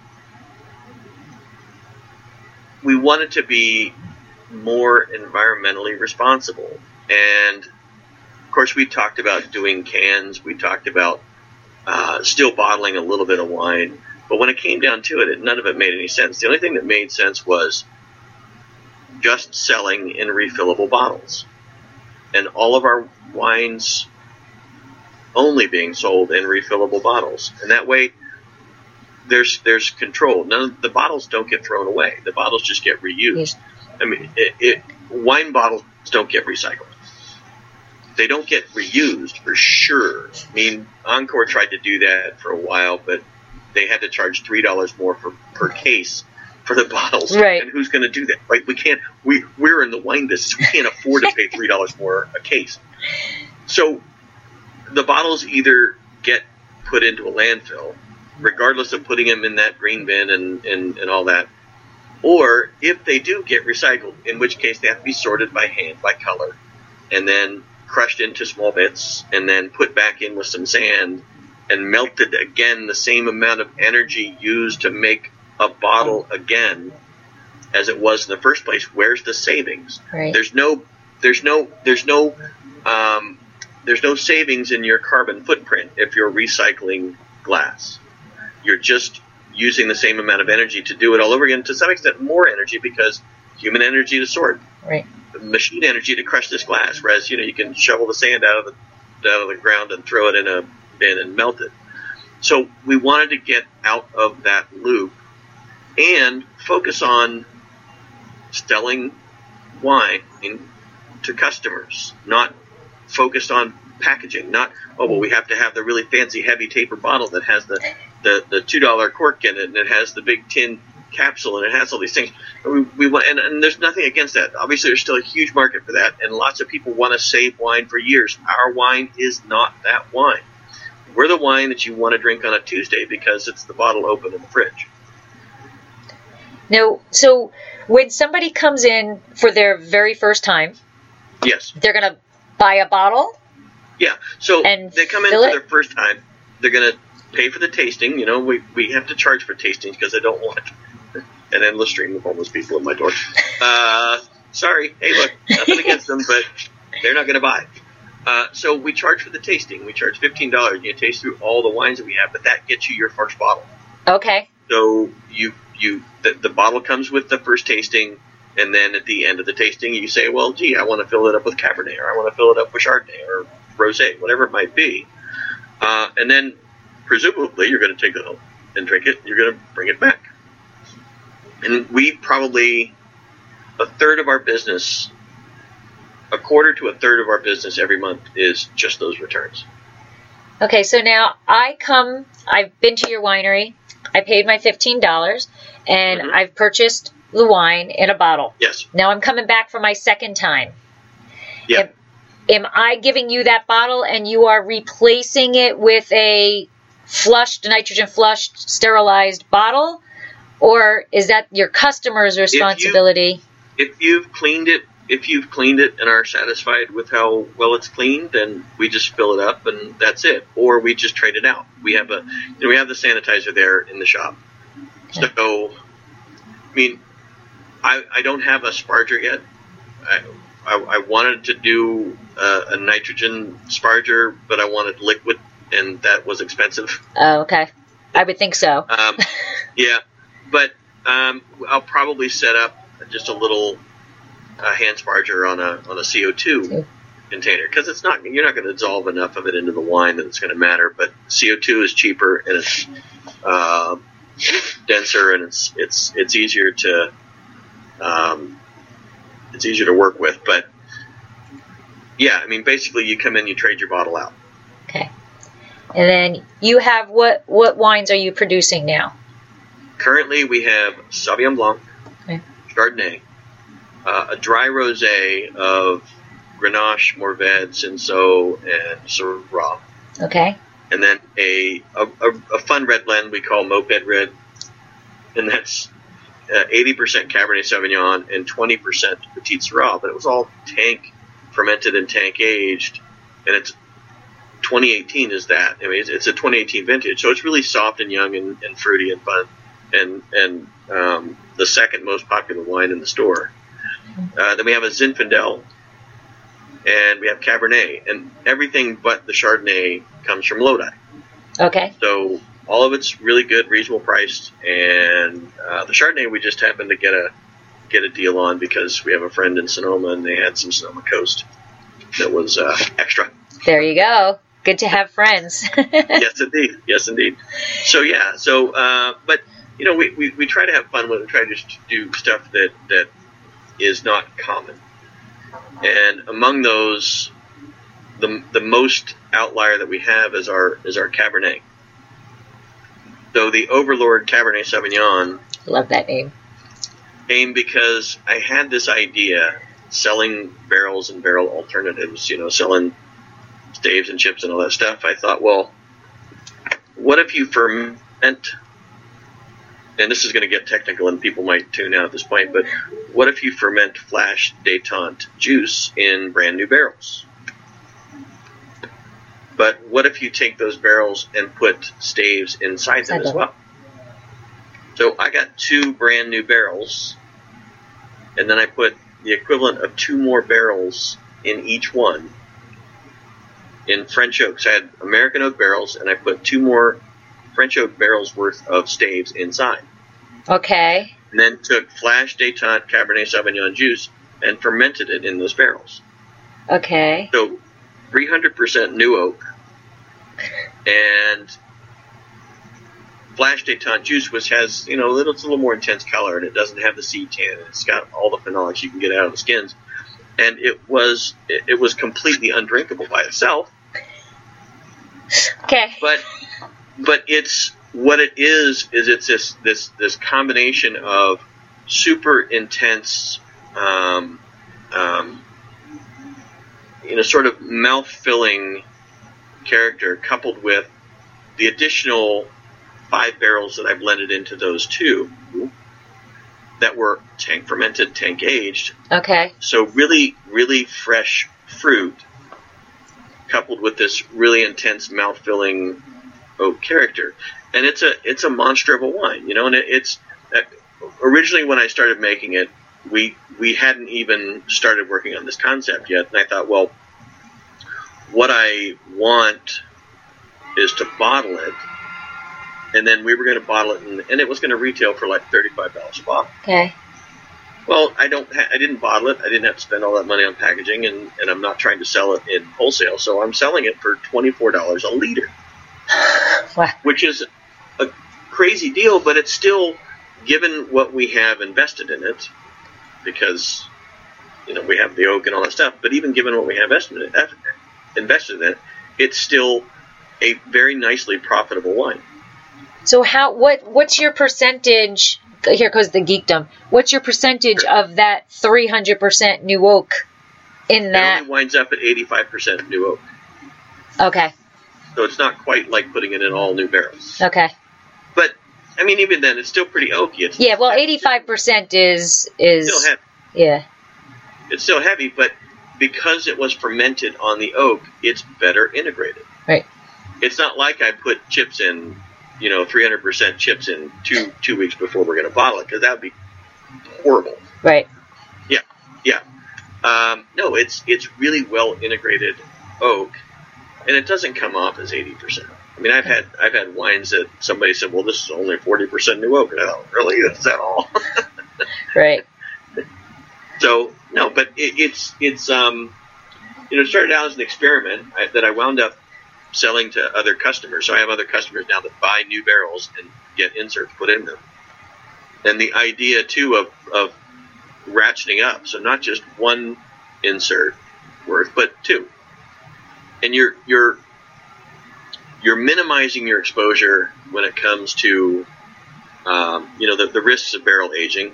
we wanted to be more environmentally responsible. And of course, we talked about doing cans. We talked about uh, still bottling a little bit of wine. But when it came down to it, it, none of it made any sense. The only thing that made sense was just selling in refillable bottles. And all of our wines only being sold in refillable bottles. And that way, there's there's control. None of the bottles don't get thrown away. The bottles just get reused. Yes. I mean, it, it, wine bottles don't get recycled. They don't get reused for sure. I mean, Encore tried to do that for a while, but they had to charge three dollars more for per case for the bottles. Right. And who's going to do that? Right? We can't. We we're in the wine business. We can't afford to pay three dollars more a case. So the bottles either get put into a landfill, regardless of putting them in that green bin and, and, and all that, or if they do get recycled, in which case they have to be sorted by hand, by color, and then crushed into small bits, and then put back in with some sand, and melted again, the same amount of energy used to make a bottle again as it was in the first place. Where's the savings? Right. There's no, there's no, there's no, um, there's no savings in your carbon footprint if you're recycling glass. You're just using the same amount of energy to do it all over again, to some extent more energy, because human energy to sort, right, machine energy to crush this glass, whereas, you know, you can shovel the sand out of the out of the ground and throw it in a bin and melt it. So we wanted to get out of that loop and focus on selling wine to customers, not focused on packaging, not, oh, well, we have to have the really fancy heavy taper bottle that has the, the, the two dollar cork in it, and it has the big tin capsule, and it has all these things. We, we want, and, and there's nothing against that. Obviously, there's still a huge market for that, and lots of people want to save wine for years. Our wine is not that wine. we're the wine that you want to drink on a Tuesday because it's the bottle open in the fridge. Now, so when somebody comes in for their very first time, yes, they're going to buy a bottle? Yeah. So and they come in for their first time. They're going to pay for the tasting. You know, we, we have to charge for tastings because I don't want an endless stream of homeless people at my door. Uh, sorry. Hey, look, nothing against them, but they're not going to buy. Uh, so we charge for the tasting. We charge fifteen dollars. You taste through all the wines that we have, but that gets you your first bottle. Okay. So you you the, the bottle comes with the first tasting, and then at the end of the tasting, you say, well, gee, I want to fill it up with Cabernet, or I want to fill it up with Chardonnay, or Rosé, whatever it might be. Uh, and then presumably you're going to take it home and drink it. You're going to bring it back. And we probably, a third of our business, a quarter to a third of our business every month is just those returns. Okay, so now I come, I've been to your winery, I paid my fifteen dollars, and mm-hmm. I've purchased the wine in a bottle. Yes. Now I'm coming back for my second time. Yeah. Am, am I giving you that bottle and you are replacing it with a flushed, nitrogen flushed, sterilized bottle? Or is that your customer's responsibility? If, you, if you've cleaned it, if you've cleaned it and are satisfied with how well it's cleaned, then we just fill it up and that's it. Or we just trade it out. We have a, you know, we have the sanitizer there in the shop. Okay. So, I mean, I, I don't have a sparger yet. I, I, I wanted to do a, a nitrogen sparger, but I wanted liquid, and that was expensive. Oh, okay. I would think so. um, yeah, but um, I'll probably set up just a little uh, hand sparger on a on a C O two okay. container, because it's not you're not going to dissolve enough of it into the wine that it's going to matter. But C O two is cheaper and it's uh, denser, and it's it's it's easier to um, it's easier to work with. But yeah, I mean, basically, you come in, you trade your bottle out. Okay. And then you have what what wines are you producing now? Currently, we have Sauvignon Blanc, okay. Chardonnay, uh, a dry rosé of Grenache, Mourvedre, Cinsault, and Syrah. Okay. And then a, a a fun red blend we call Moped Red, and that's uh, eighty percent Cabernet Sauvignon and twenty percent Petit Syrah. But it was all tank fermented and tank aged, and it's twenty eighteen is that. I mean, it's, it's a twenty eighteen vintage, so it's really soft and young and, and fruity and fun, and and um, the second most popular wine in the store. Uh, then we have a Zinfandel, and we have Cabernet, and everything but the Chardonnay comes from Lodi. Okay. So all of it's really good, reasonable priced, and uh, the Chardonnay we just happened to get a get a deal on because we have a friend in Sonoma, and they had some Sonoma Coast that was uh, extra. There you go. Good to have friends. Yes, indeed. Yes, indeed. So, yeah. So, uh, but, you know, we, we, we try to have fun with it. We try to just do stuff that, that is not common. And among those, the the most outlier that we have is our is our Cabernet. So the Overlord Cabernet Sauvignon. Love that name. Came because I had this idea selling barrels and barrel alternatives, you know, selling staves and chips and all that stuff. I thought, well, what if you ferment, and this is going to get technical and people might tune out at this point, but what if you ferment flash détente juice in brand new barrels? But what if you take those barrels and put staves inside them as well? So I got two brand new barrels, and then I put the equivalent of two more barrels in each one in French oak. So I had American oak barrels, and I put two more French oak barrels worth of staves inside. Okay. And then took flash détente Cabernet Sauvignon juice and fermented it in those barrels. Okay. So three hundred percent new oak, and flash détente juice, which has, you know, a little, it's a little more intense color, and it doesn't have the seed tan, and it's got all the phenolics you can get out of the skins. And it was it, it was completely undrinkable by itself. Okay. But but it's what it is is it's this this this combination of super intense, um, um, you know, sort of mouth filling character coupled with the additional five barrels that I blended into those two that were tank fermented, tank aged. Okay. So really, really fresh fruit coupled with this really intense mouth-filling oak character. And it's a it's a monster of a wine, you know, and it, it's uh, originally when I started making it, we we hadn't even started working on this concept yet, and I thought, well, what I want is to bottle it, and then we were going to bottle it, and, and it was going to retail for like thirty-five dollars a bottle. Okay. Well, I don't. Ha- I didn't bottle it. I didn't have to spend all that money on packaging, and, and I'm not trying to sell it in wholesale, so I'm selling it for twenty-four dollars a liter, wow. which is a crazy deal, but it's still, given what we have invested in it, because you know we have the oak and all that stuff. But even given what we have invested in it, invested in it, it's still a very nicely profitable wine. So how what what's your percentage? Here goes the geekdom. What's your percentage of that three hundred percent new oak in that? It only winds up at eighty-five percent new oak. Okay. So it's not quite like putting it in all new barrels. Okay. But I mean, even then, it's still pretty oaky. It's yeah. Well, eighty-five percent is is still heavy. Yeah. It's still heavy, but because it was fermented on the oak, it's better integrated. Right. It's not like I put chips in, you know, three hundred percent chips in two two weeks before we're going to bottle it, because that would be horrible. Right. Yeah, yeah. Um, no, it's it's really well integrated oak, and it doesn't come off as eighty percent. I mean, I've had I've had wines that somebody said, well, this is only forty percent new oak. And I thought, really? Is that all? Right. So no, but it, it's it's um, you know, it started out as an experiment I, that I wound up selling to other customers. So I have other customers now that buy new barrels and get inserts put in them. And the idea too of, of ratcheting up, so not just one insert worth, but two. And you're you're you're minimizing your exposure when it comes to um, you know the, the risks of barrel aging,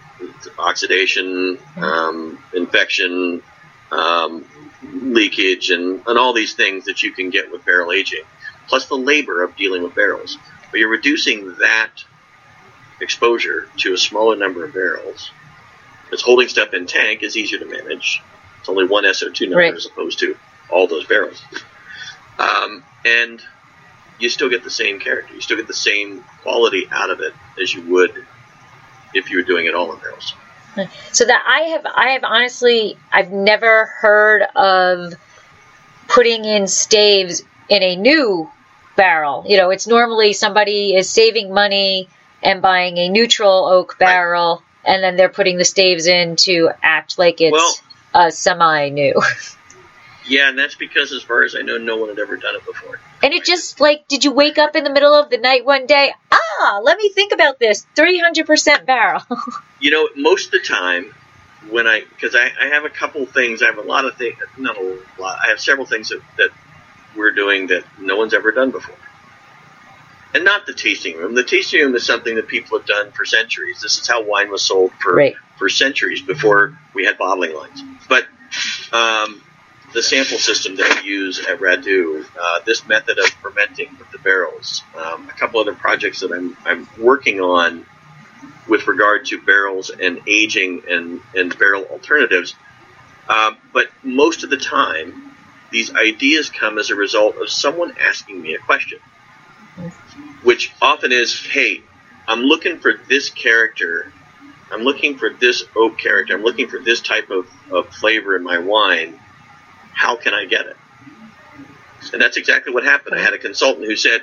oxidation, um, infection, um, leakage, and, and all these things that you can get with barrel aging, plus the labor of dealing with barrels. But you're reducing that exposure to a smaller number of barrels. Because holding stuff in tank is easier to manage. It's only one S O two number, right, as opposed to all those barrels. Um, and you still get the same character. You still get the same quality out of it as you would if you were doing it all in barrels. So that I have, I have honestly, I've never heard of putting in staves in a new barrel. You know, it's normally somebody is saving money and buying a neutral oak barrel, right, and then they're putting the staves in to act like it's well, a semi-new. Yeah, and that's because, as far as I know, no one had ever done it before. And it just, like, did you wake up in the middle of the night one day, ah, let me think about this, three hundred percent barrel? You know, most of the time, when I, because I, I have a couple things, I have a lot of things, not a lot, I have several things that, that we're doing that no one's ever done before. And not the tasting room. The tasting room is something that people have done for centuries. This is how wine was sold for, right, for centuries before we had bottling lines. But um, the sample system that we use at Radu, uh, this method of fermenting with the barrels, um, a couple other projects that I'm, I'm working on with regard to barrels and aging and, and barrel alternatives. Um, but most of the time, these ideas come as a result of someone asking me a question, which often is, hey, I'm looking for this character. I'm looking for this oak character. I'm looking for this type of, of flavor in my wine. How can I get it? And that's exactly what happened. I had a consultant who said,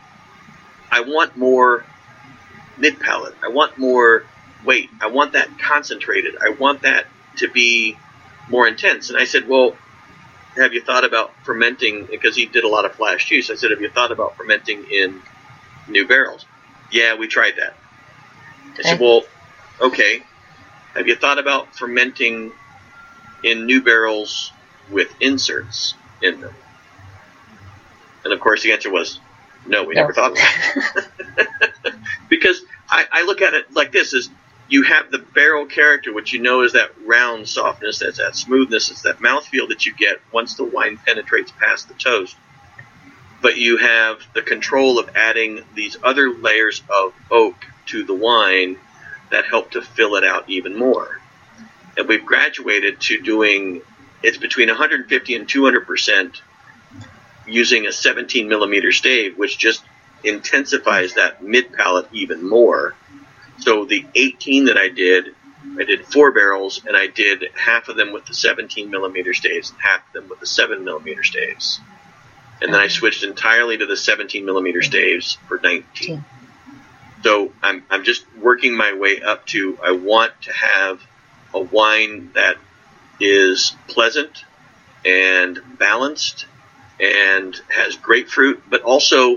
I want more mid-palate. I want more weight. I want that concentrated. I want that to be more intense. And I said, well, have you thought about fermenting? Because he did a lot of flash juice. I said, have you thought about fermenting in new barrels? Yeah, we tried that. I said, well, okay. Have you thought about fermenting in new barrels with inserts in them? And of course the answer was no, we no. never thought of that. Because I, I look at it like this, is you have the barrel character, which you know is that round softness, that's that smoothness, it's that mouthfeel that you get once the wine penetrates past the toast. but you have the control of adding these other layers of oak to the wine that help to fill it out even more. And we've graduated to doing, it's between one hundred fifty and two hundred percent using a seventeen millimeter stave, which just intensifies that mid palate even more. So the eighteen that I did, I did four barrels, and I did half of them with the seventeen millimeter staves and half of them with the seven millimeter staves. And then I switched entirely to the seventeen millimeter staves for nineteen. So I'm I'm just working my way up to, I want to have a wine that is pleasant and balanced and has grapefruit, but also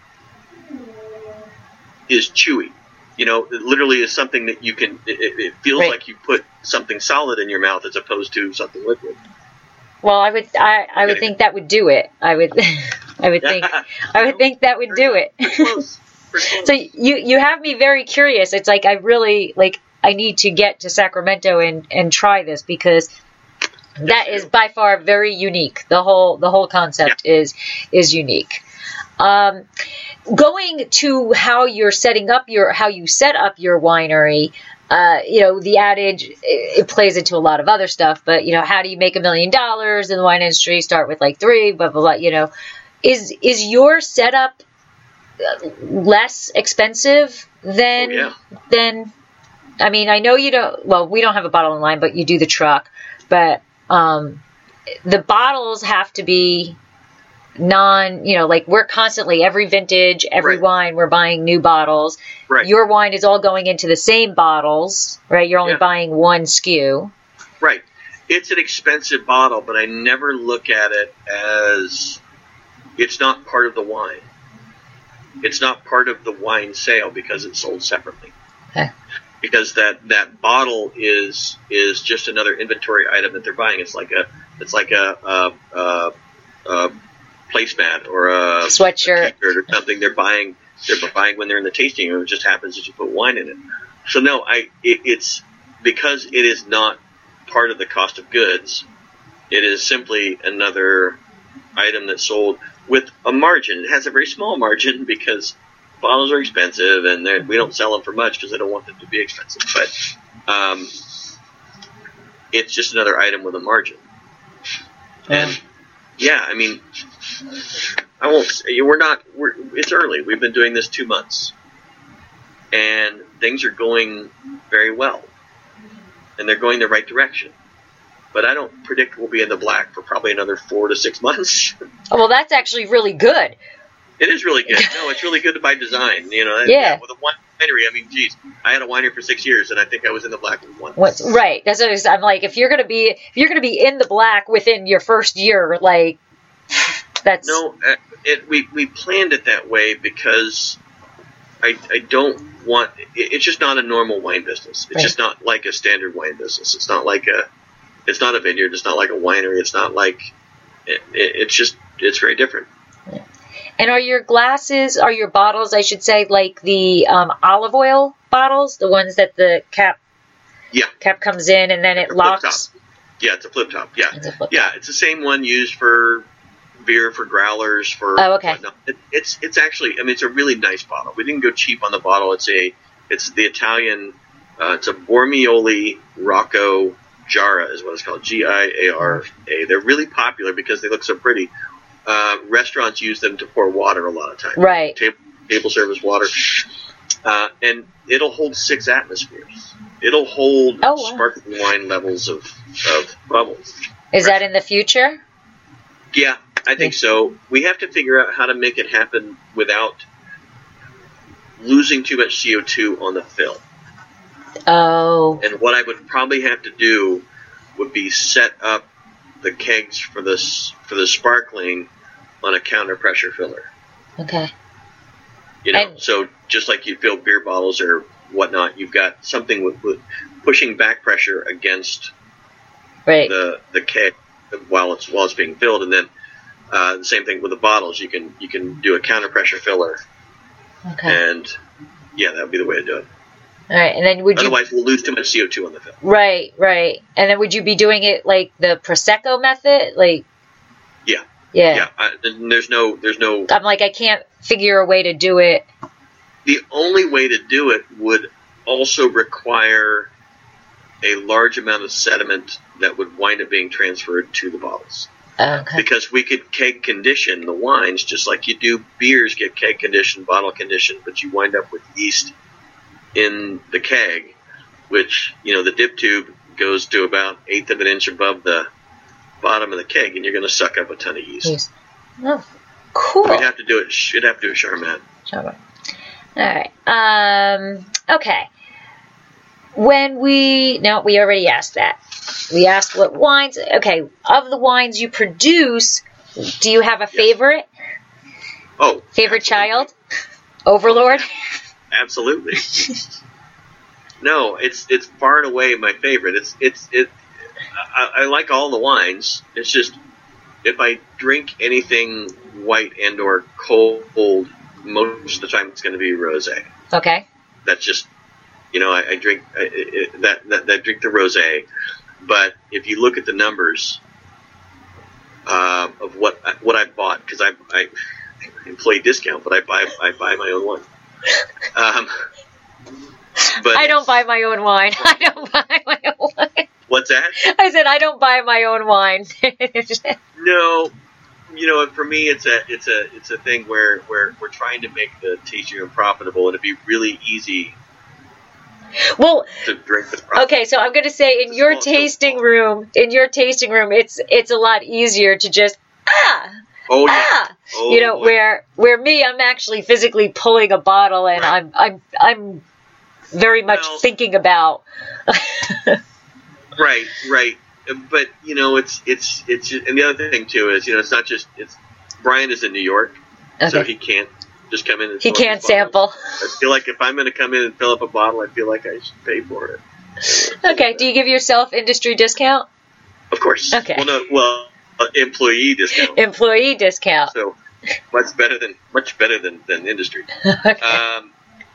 is chewy. You know, it literally is something that you can, it, it feels right. like you put something solid in your mouth as opposed to something liquid. Well, I would, I, I would think that would do it. I would, I would think, I would think that would do it. Close. Close. So you, you have me very curious. It's like, I really, like, I need to get to Sacramento and, and try this, because that is by far very unique. The whole, the whole concept yeah. is, is unique. Um, going to how you're setting up your, how you set up your winery, uh, you know, the adage, it, it plays into a lot of other stuff, but, you know, how do you make a million dollars in the wine industry? Start with like three, blah, blah, blah, you know, is, is your setup less expensive than, oh, yeah. than, I mean, I know you don't, well, we don't have a bottling line, but you do the truck, but, um, the bottles have to be non, you know, like we're constantly, every vintage, every right. wine, we're buying new bottles. Right. Your wine is all going into the same bottles, right? You're only yeah. buying one S K U. Right. It's an expensive bottle, but I never look at it as, it's not part of the wine. It's not part of the wine sale because it's sold separately. Okay. Because that, that bottle is is just another inventory item that they're buying. It's like a it's like a, a, a, a placemat or a sweatshirt a t-shirt or something. They're buying they're buying when they're in the tasting room. It just happens that you put wine in it. So no, I it, it's because it is not part of the cost of goods. It is simply another item that's sold with a margin. It has a very small margin because bottles are expensive, and we don't sell them for much because I don't want them to be expensive. But um, it's just another item with a margin. And yeah, I mean, I won't say, we're not. We're, it's early. We've been doing this two months, and things are going very well, and they're going the right direction. But I don't predict we'll be in the black for probably another four to six months. Oh, well, that's actually really good. It is really good. No, it's really good by design. You know, yeah. With a winery, I mean, geez, I had a winery for six years, and I think I was in the black once. What's, right. That's what I was, I'm like, if you're gonna be, if you're gonna be in the black within your first year, like, that's no. It we we planned it that way because I I don't want. It, it's just not a normal wine business. It's right. just not like a standard wine business. It's not like a. It's not a vineyard. It's not like a winery. It's not like. It, it, it's just. It's very different. Yeah. And are your glasses, are your bottles, I should say, like the um, olive oil bottles, the ones that the cap yeah. cap comes in and then it a locks? Yeah, it's a flip top. Yeah, it's a flip yeah, top. It's the same one used for beer, for growlers, for oh, okay. whatnot. It, it's it's actually, I mean, it's a really nice bottle. We didn't go cheap on the bottle. It's a it's the Italian. Uh, it's a Bormioli Rocco Giara is what it's called. G I A R A. They're really popular because they look so pretty. Uh, restaurants use them to pour water a lot of times. Right. Table, table service water. Uh, and it'll hold six atmospheres. It'll hold oh, wow. sparkling wine levels of, of bubbles. Is that in the future? Yeah, I think so. We have to figure out how to make it happen without losing too much C O two on the fill. Oh. And what I would probably have to do would be set up the kegs for this for the sparkling on a counter pressure filler. Okay. You know, and, so just like you fill beer bottles or whatnot, you've got something with, with pushing back pressure against right. the the keg while it's while it's being filled, and then uh, the same thing with the bottles. You can you can do a counter pressure filler. Okay. And yeah, that would be the way to do it. All right, and then would you? Otherwise, we'll lose too much C O two on the fill. Right, right. And then would you be doing it like the Prosecco method, like? Yeah. Yeah. Yeah. I, there's no, there's no. I'm like, I can't figure a way to do it. The only way to do it would also require a large amount of sediment that would wind up being transferred to the bottles. Okay. Because we could keg condition the wines just like you do beers, get keg conditioned, bottle conditioned, but you wind up with yeast in the keg, which, you know, the dip tube goes to about eighth of an inch above the bottom of the keg, and you're going to suck up a ton of yeast. Yeast. Oh, cool. We'd have to do it. Should have to do a Charmat. Charmat. All right. Um, okay. When we no, we already asked that. We asked what wines. Okay, of the wines you produce, do you have a favorite? Oh, favorite absolutely. child? Overlord? Absolutely. No, it's it's far and away my favorite. It's it's it. I, I like all the wines. It's just if I drink anything white and or cold, most of the time it's going to be rosé. Okay. That's just, you know, I, I drink I, it, that, that that drink the rosé. But if you look at the numbers uh, of what what I bought, because I, I employee discount, but I buy I buy my own wine. Um, but I don't buy my own wine. I don't buy my own wine. What's that? I said I don't buy my own wine. No, you know, for me, it's a it's a it's a thing where where we're trying to make the tasting room profitable, and it'd be really easy. Well, to drink the product. Okay, so I'm going to say in your tasting room, in your tasting room, it's it's a lot easier to just ah, oh, yeah. ah, oh, you know, boy. where where me, I'm actually physically pulling a bottle, and right. I'm I'm I'm very much well, thinking about. right, right, but you know, it's it's it's and the other thing too is, you know, it's not just it's Brian is in New York, Okay. so he can't just come in and He fill up can't his bottle. sample. I feel like if I'm going to come in and fill up a bottle, I feel like I should pay for it. Okay, do you give yourself industry discount? Of course. Okay. Well, no, well, uh, employee discount. Employee discount. So much better than much better than, than industry. Okay. Um,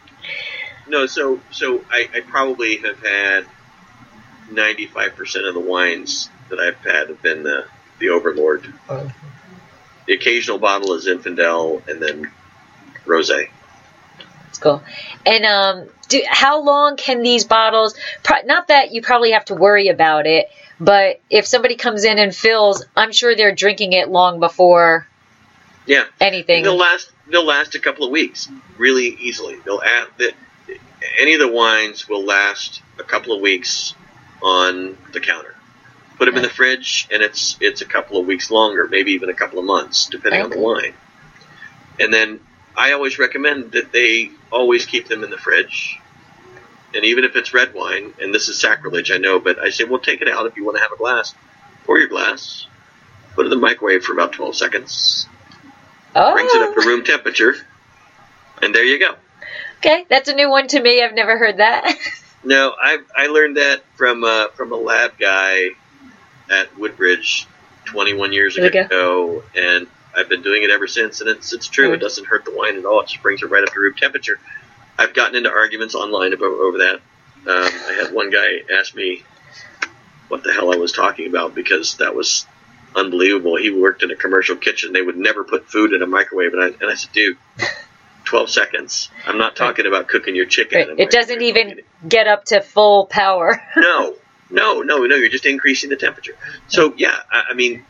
no, so so I, I probably have had ninety-five percent of the wines that I've had have been the the Overlord. Oh. The occasional bottle is Zinfandel, and then rosé. That's cool. And um, do, how long can these bottles? Pro- not that you probably have to worry about it, but if somebody comes in and fills, I'm sure they're drinking it long before. Yeah. Anything. They'll last. They'll last a couple of weeks, really easily. They'll add that. Any of the wines will last a couple of weeks on the counter. Put them in the fridge, and it's it's a couple of weeks longer, maybe even a couple of months, depending Okay. on the wine. And then I always recommend that they always keep them in the fridge. And even if it's red wine, and this is sacrilege, I know, but I say, well, take it out if you want to have a glass. Pour your glass, put it in the microwave for about twelve seconds, Oh. brings it up to room temperature, and there you go. Okay, that's a new one to me. I've never heard that. No, I I learned that from uh, from a lab guy at Woodbridge twenty-one years There we ago, and I've been doing it ever since. And it's it's true. It doesn't hurt the wine at all. It just brings it right up to room temperature. I've gotten into arguments online about over that. Um, I had one guy ask me what the hell I was talking about because that was unbelievable. He worked in a commercial kitchen. They would never put food in a microwave, and I and I said, dude. twelve seconds. I'm not talking about cooking your chicken. Right. It doesn't even get up to full power. no, no, no, no. You're just increasing the temperature. So, yeah, I, I mean,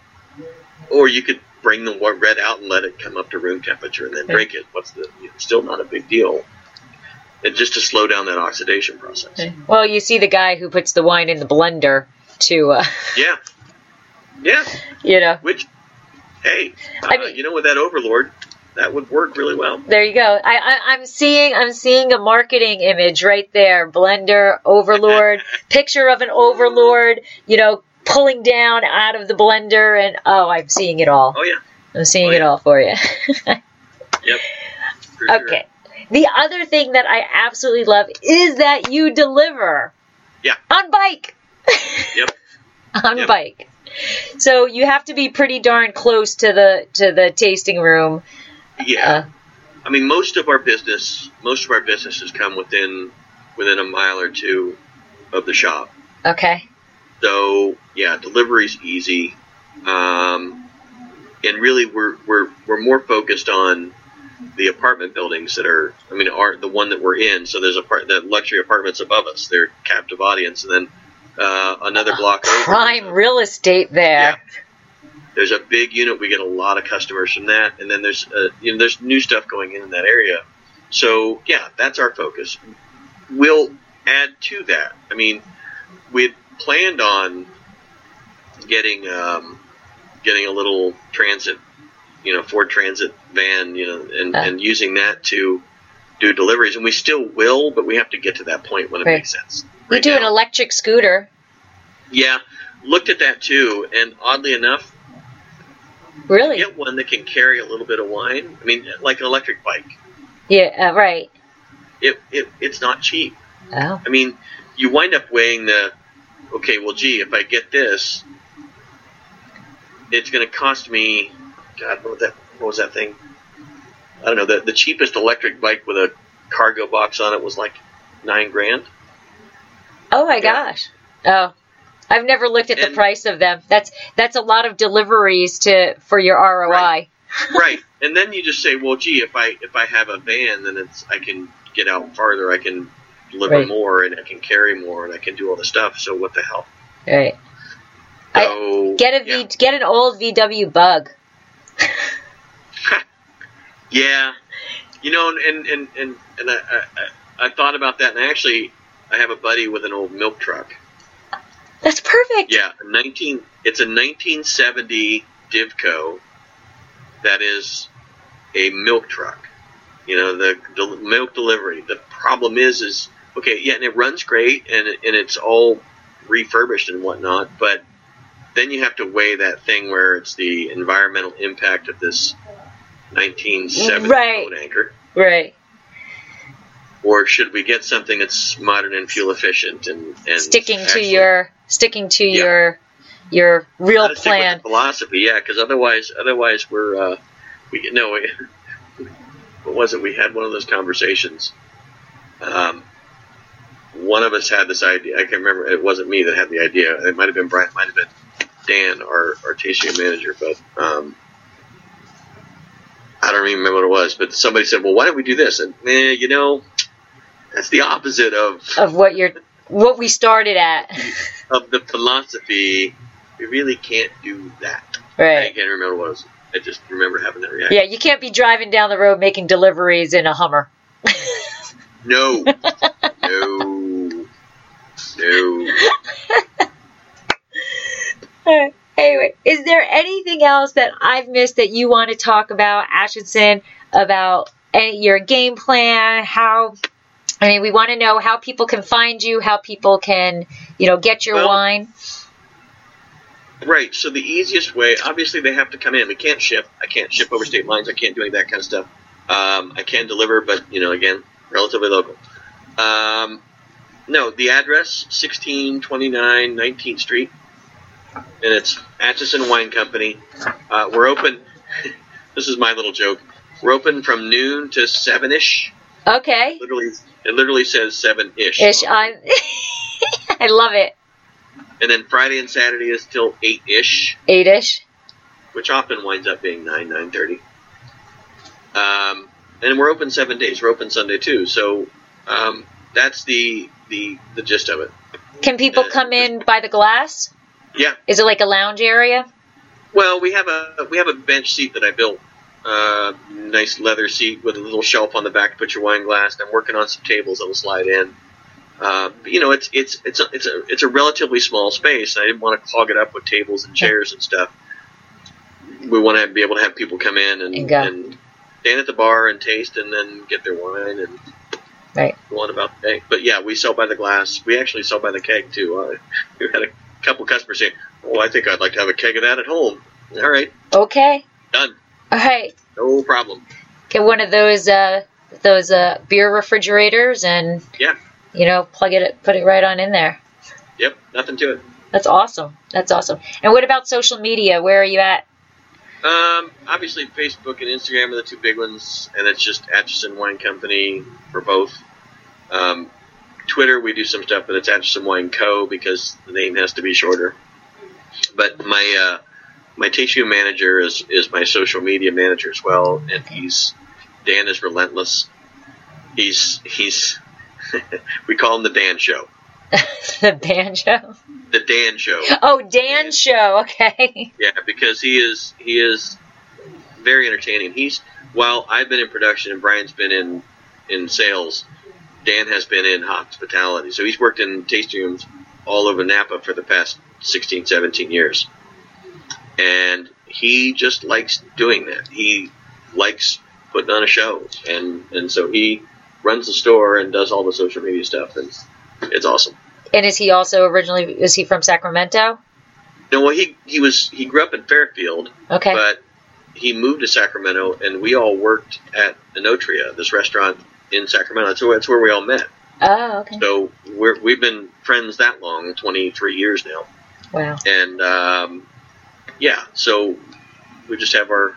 or you could bring the red out and let it come up to room temperature and then drink it. What's the, it's still not a big deal. And just to slow down that oxidation process. Well, you see the guy who puts the wine in the blender to, uh, Yeah. Yeah. you know. Which, hey, uh, I mean- you know, with that Overlord, that would work really well. There you go. I, I, I'm seeing I'm seeing a marketing image right there. Blender, Overlord, picture of an Overlord, you know, pulling down out of the blender, and oh, I'm seeing it all. Oh, yeah. I'm seeing Oh, it yeah. all for you. Yep. For sure. Okay. The other thing that I absolutely love is that you deliver. Yeah. On bike. Yep. on Yep. bike. So you have to be pretty darn close to the to the tasting room. Yeah. Uh, I mean, most of our business, most of our businesses come within within a mile or two of the shop. okay. So yeah, delivery's easy. Um, and really we're we're we're more focused on the apartment buildings that are, I mean, are the one that we're in. So there's a part, the luxury apartments above us. They're captive audience, and then uh, another block over. Prime real estate there. Yeah. There's a big unit. We get a lot of customers from that, and then there's uh, you know there's new stuff going in in that area. So yeah, that's our focus. We'll add to that. I mean, we planned on getting um, getting a little transit. You know, Ford Transit van, you know, and, uh, and using that to do deliveries. And we still will, but we have to get to that point when it right. makes sense. Right we do now. An electric scooter. Yeah, looked at that too. And oddly enough, really, get one that can carry a little bit of wine. I mean, like an electric bike. Yeah, uh, right. It, it It's not cheap. Oh. I mean, you wind up weighing the, okay, well, gee, if I get this, it's going to cost me... God, what was that? What was that thing? I don't know. The the cheapest electric bike with a cargo box on it was like nine grand. Oh my yeah. gosh! Oh, I've never looked at and, the price of them. That's that's a lot of deliveries to for your R O I. Right. right. And then you just say, well, gee, if I if I have a van, then it's I can get out farther. I can deliver right. more, and I can carry more, and I can do all the stuff. So what the hell? Right. So I, get a v, yeah. get an old V W Bug. yeah, you know, and and and, and I, I I thought about that, and actually, I have a buddy with an old milk truck. That's perfect. Yeah, nineteen. It's a nineteen seventy Divco. That is a milk truck. You know, the, the milk delivery. The problem is, is okay. Yeah, and it runs great, and and it's all refurbished and whatnot, but then you have to weigh that thing where it's the environmental impact of this nineteen seventy right. boat anchor. Right. Or should we get something that's modern and fuel efficient and, and sticking actually, to your sticking to yeah. your your real Gotta plan? Stick with the philosophy, yeah, because otherwise, otherwise we're uh, we no. We, what was it? We had one of those conversations. Um, one of us had this idea. I can't remember. It wasn't me that had the idea. It might have been Brian. It might have been Dan, our, our tasting manager, but um, I don't even remember what it was. But somebody said, "Well, why don't we do this?" And eh, you know, that's the opposite of of what you're what we started at of the philosophy. We really can't do that. Right. I can't remember what it was. I just remember having that reaction. Yeah, you can't be driving down the road making deliveries in a Hummer. No. No. No. Anyway, is there anything else that I've missed that you want to talk about, Atchison, about any, your game plan? How, I mean, we want to know how people can find you, how people can, you know, get your well, wine. Right. So the easiest way, obviously, they have to come in. We can't ship. I can't ship over state lines. I can't do any of that kind of stuff. Um, I can deliver, but, you know, again, relatively local. Um, no, the address, sixteen twenty-nine nineteenth Street. And it's Atchison Wine Company. Uh, we're open. This is my little joke. We're open from noon to seven-ish. Okay. Literally, it literally says seven-ish. Ish. I, I love it. And then Friday and Saturday is till eight-ish. eight-ish. Which often winds up being nine, nine thirty. Um, and we're open seven days. We're open Sunday, too. So um, that's the, the the gist of it. Can people uh, come in by the glass? Yeah. Is it like a lounge area? Well, we have a we have a bench seat that I built. Uh, nice leather seat with a little shelf on the back to put your wine glass. And I'm working on some tables that will slide in. Uh, but, you know, it's it's it's a, it's a it's a relatively small space. I didn't want to clog it up with tables and chairs and stuff. We want to be able to have people come in and, and, and stand at the bar and taste and then get their wine and right. go on about the day. But yeah, we sell by the glass. We actually sell by the keg too. Uh, we had a couple customers saying, "Oh, I think I'd like to have a keg of that at home." All right. Okay. Done. All right. No problem. Get one of those uh, those uh, beer refrigerators and yeah, you know, plug it, put it right on in there. Yep. Nothing to it. That's awesome. That's awesome. And what about social media? Where are you at? Um, obviously Facebook and Instagram are the two big ones, and it's just Atchison Wine Company for both. Um, Twitter, we do some stuff, but it's Atchison Wine Co. because the name has to be shorter. But my uh, my tasting room manager is, is my social media manager as well, and he's Dan is relentless. He's he's we call him the Dan Show. The Dan Show. The Dan Show. Oh, Dan and, Show. Okay. Yeah, because he is he is very entertaining. He's while I've been in production and Brian's been in in sales, Dan has been in hospitality. So he's worked in tasting rooms all over Napa for the past sixteen, seventeen years. And he just likes doing that. He likes putting on a show. And, and so he runs the store and does all the social media stuff. And it's awesome. And is he also originally, is he from Sacramento? No, well, he, he was, he grew up in Fairfield. Okay. But he moved to Sacramento, and we all worked at Enotria, this restaurant in Sacramento. That's where, that's where we all met. Oh, okay. So we're, we've been friends that long, twenty-three years now. Wow. And, um, yeah, so we just have our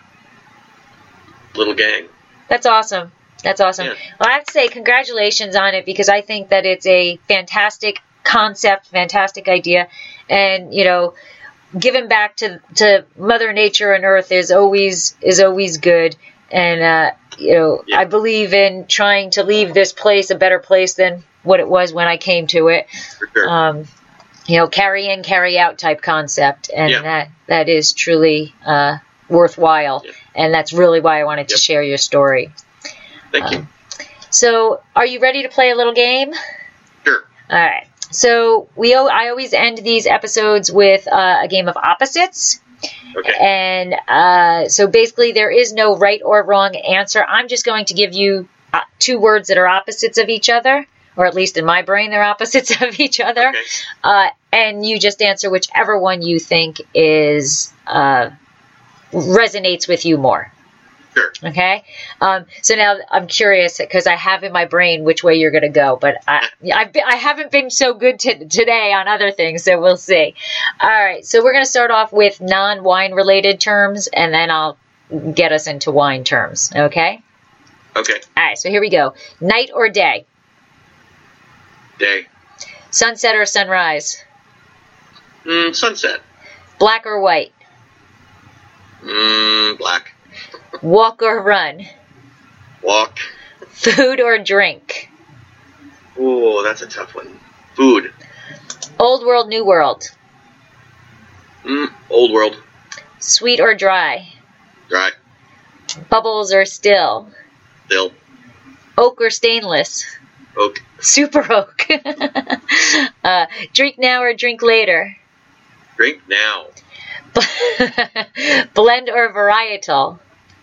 little gang. That's awesome. That's awesome. Yeah. Well, I have to say congratulations on it, because I think that it's a fantastic concept, fantastic idea. And, you know, giving back to to Mother Nature and Earth is always is always good. And, uh, you know, yeah. I believe in trying to leave this place a better place than what it was when I came to it. For sure. Um, you know, carry in, carry out type concept. And yeah. that that is truly uh, worthwhile. Yeah. And that's really why I wanted to yep. share your story. Thank um, you. So, are you ready to play a little game? Sure. All right. So, we I always end these episodes with uh, a game of opposites. Okay. And uh, so, basically, there is no right or wrong answer. I'm just going to give you uh, two words that are opposites of each other, or at least in my brain, they're opposites of each other. Okay. Uh, and you just answer whichever one you think is uh, resonates with you more. Sure. Okay. Um, so now I'm curious, because I have in my brain which way you're going to go, but I I've been, I haven't been so good to, today on other things, so we'll see. All right. So we're going to start off with non-wine related terms, and then I'll get us into wine terms. Okay. Okay. All right. So here we go. Night or day? Day. Sunset or sunrise? Mm, sunset. Black or white? Mm, black. Walk or run? Walk. Food or drink? Oh, that's a tough one. Food. Old world, new world? Mm, old world. Sweet or dry? Dry. Bubbles or still? Still. Oak or stainless? Oak. Super oak. uh, drink now or drink later? Drink now. Blend or varietal?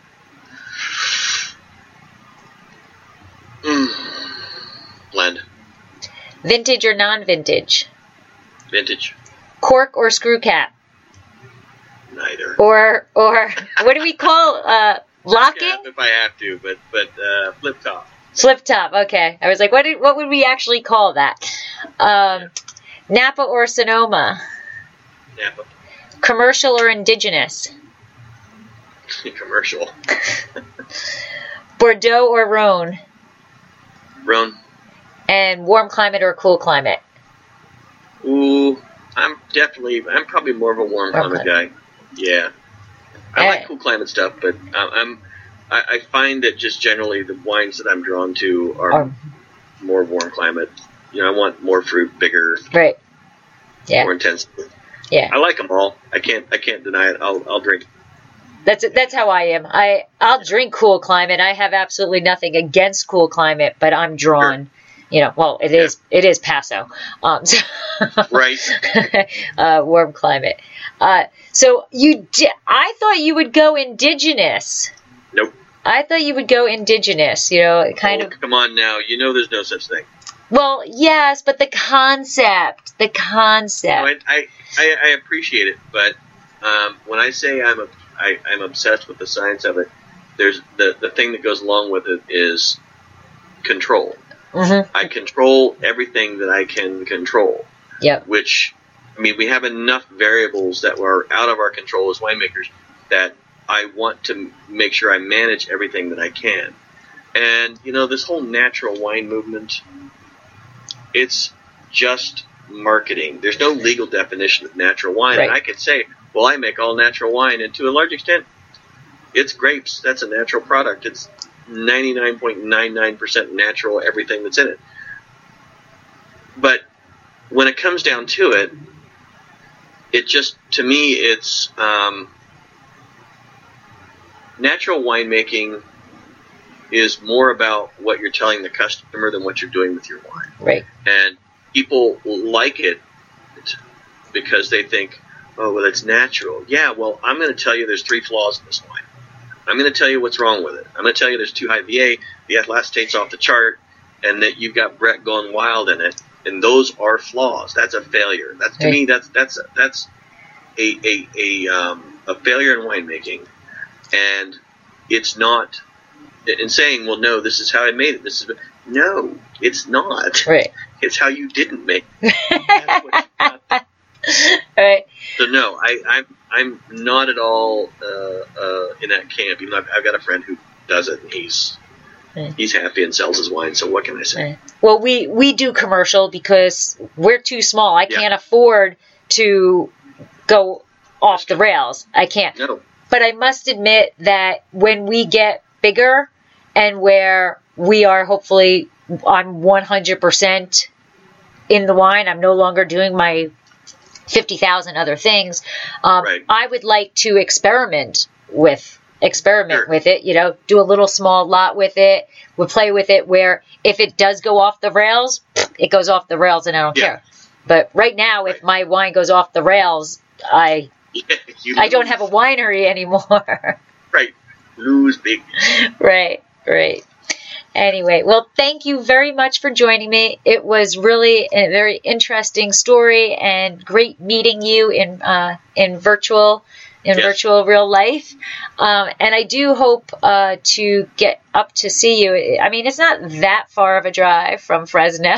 Mm. Blend. Vintage or non-vintage? Vintage. Cork or screw cap? Neither. Or or what do we call uh, locking? Yeah, if I have to, but but uh, flip top. Flip top. Okay. I was like, what did, what would we actually call that? Um, yeah. Napa or Sonoma? Napa. Commercial or indigenous? Commercial. Bordeaux or Rhone? Rhone. And warm climate or cool climate? Ooh, I'm definitely, I'm probably more of a warm, warm climate, climate guy. Yeah. I All like right. cool climate stuff, but uh, I'm, I, I find that just generally the wines that I'm drawn to are um, more warm climate. You know, I want more fruit, bigger, right? Yeah, more intense. Yeah, I like them all. I can't, I can't deny it. I'll, I'll drink. That's that's how I am. I I'll drink cool climate. I have absolutely nothing against cool climate, but I'm drawn. Sure. You know, well, it yeah. is it is Paso, um, so right? uh, warm climate. Uh, so you, di- I thought you would go indigenous. Nope. I thought you would go indigenous. You know, kind oh, of. Come on now, you know there's no such thing. Well, yes, but the concept, the concept. No, I, I, I, I appreciate it, but um, when I say I'm a, I, I'm obsessed with the science of it, there's the the thing that goes along with it is control. Mm-hmm. I control everything that I can control. Yep. Which, I mean, we have enough variables that are out of our control as winemakers that I want to make sure I manage everything that I can. And, you know, this whole natural wine movement, it's just marketing. There's no legal definition of natural wine. Right. And I could say, well, I make all natural wine, and to a large extent, it's grapes. That's a natural product. It's ninety-nine point nine nine percent natural, everything that's in it. But when it comes down to it, it just, to me, it's um, natural winemaking is more about what you're telling the customer than what you're doing with your wine. Right. And people like it because they think, oh, well, it's natural. Yeah, well, I'm going to tell you there's three flaws in this wine. I'm going to tell you what's wrong with it. I'm going to tell you there's too high V A, the acetate's off the chart, and that you've got Brett going wild in it. And those are flaws. That's a failure. That's to right. me. That's that's that's a a a, um, a failure in winemaking, and it's not. In saying, well, no, this is how I made it. This is no, it's not. Right. It's how you didn't make it. That's what it's not. Right. So no, I, I'm I'm not at all uh, uh, in that camp. Even though I've, I've got a friend who does it, and he's right. he's happy and sells his wine. So what can I say? Right. Well, we we do commercial because we're too small. I yeah. can't afford to go off the rails. I can't. No. But I must admit that when we get bigger and where we are hopefully I'm one hundred percent in the wine, I'm no longer doing my fifty thousand other things. Um, right. I would like to experiment with experiment sure. with it, you know, do a little small lot with it. We'll play with it where if it does go off the rails, it goes off the rails and I don't yeah. care. But right now, right. if my wine goes off the rails, I yeah, I don't have a winery anymore. Right. Lose big. Right, right. Anyway, well, thank you very much for joining me. It was really a very interesting story and great meeting you in uh, in virtual in yes. virtual real life. Um, and I do hope uh, to get up to see you. I mean, it's not that far of a drive from Fresno.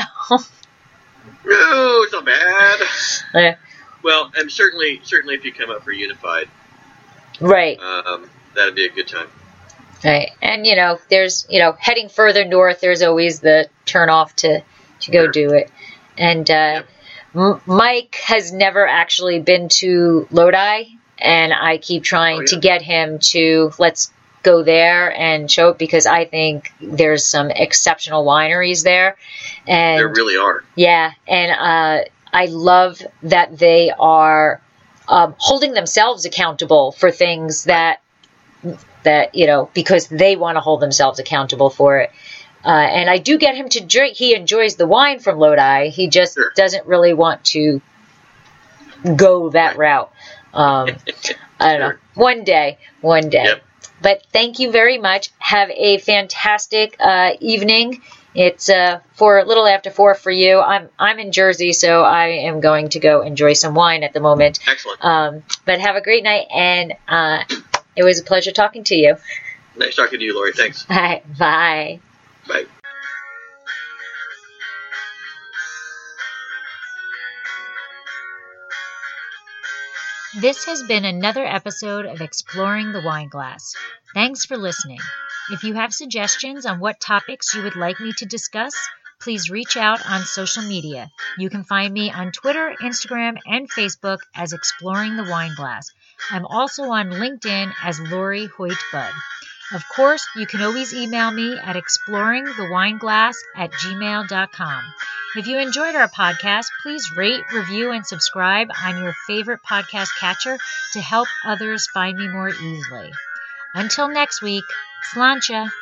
No, it's not bad. Yeah. Well, and certainly, certainly, if you come up for Unified, right, um, that'd be a good time. Right, and you know, there's you know, heading further north, there's always the turn off to to go sure. do it. And uh, yep. M- Mike has never actually been to Lodi, and I keep trying oh, yeah. to get him to let's go there and show it because I think there's some exceptional wineries there. And there really are. Yeah, and uh, I love that they are um, holding themselves accountable for things that that you know because they want to hold themselves accountable for it. Uh, and I do get him to drink. He enjoys the wine from Lodi. He just sure. doesn't really want to go that route. Um, I don't sure. know. One day, one day. Yep. But thank you very much. Have a fantastic uh, evening. It's uh, for a little after four for you. I'm I'm in Jersey, so I am going to go enjoy some wine at the moment. Excellent. Um, but have a great night, and uh, it was a pleasure talking to you. Nice talking to you, Lori. Thanks. All right, bye. Bye. This has been another episode of Exploring the Wine Glass. Thanks for listening. If you have suggestions on what topics you would like me to discuss, please reach out on social media. You can find me on Twitter, Instagram, and Facebook as Exploring the Wine Glass. I'm also on LinkedIn as Lori Hoyt Budd. Of course, you can always email me at exploringthewineglass at gmail dot com. If you enjoyed our podcast, please rate, review, and subscribe on your favorite podcast catcher to help others find me more easily. Until next week, Sláinte.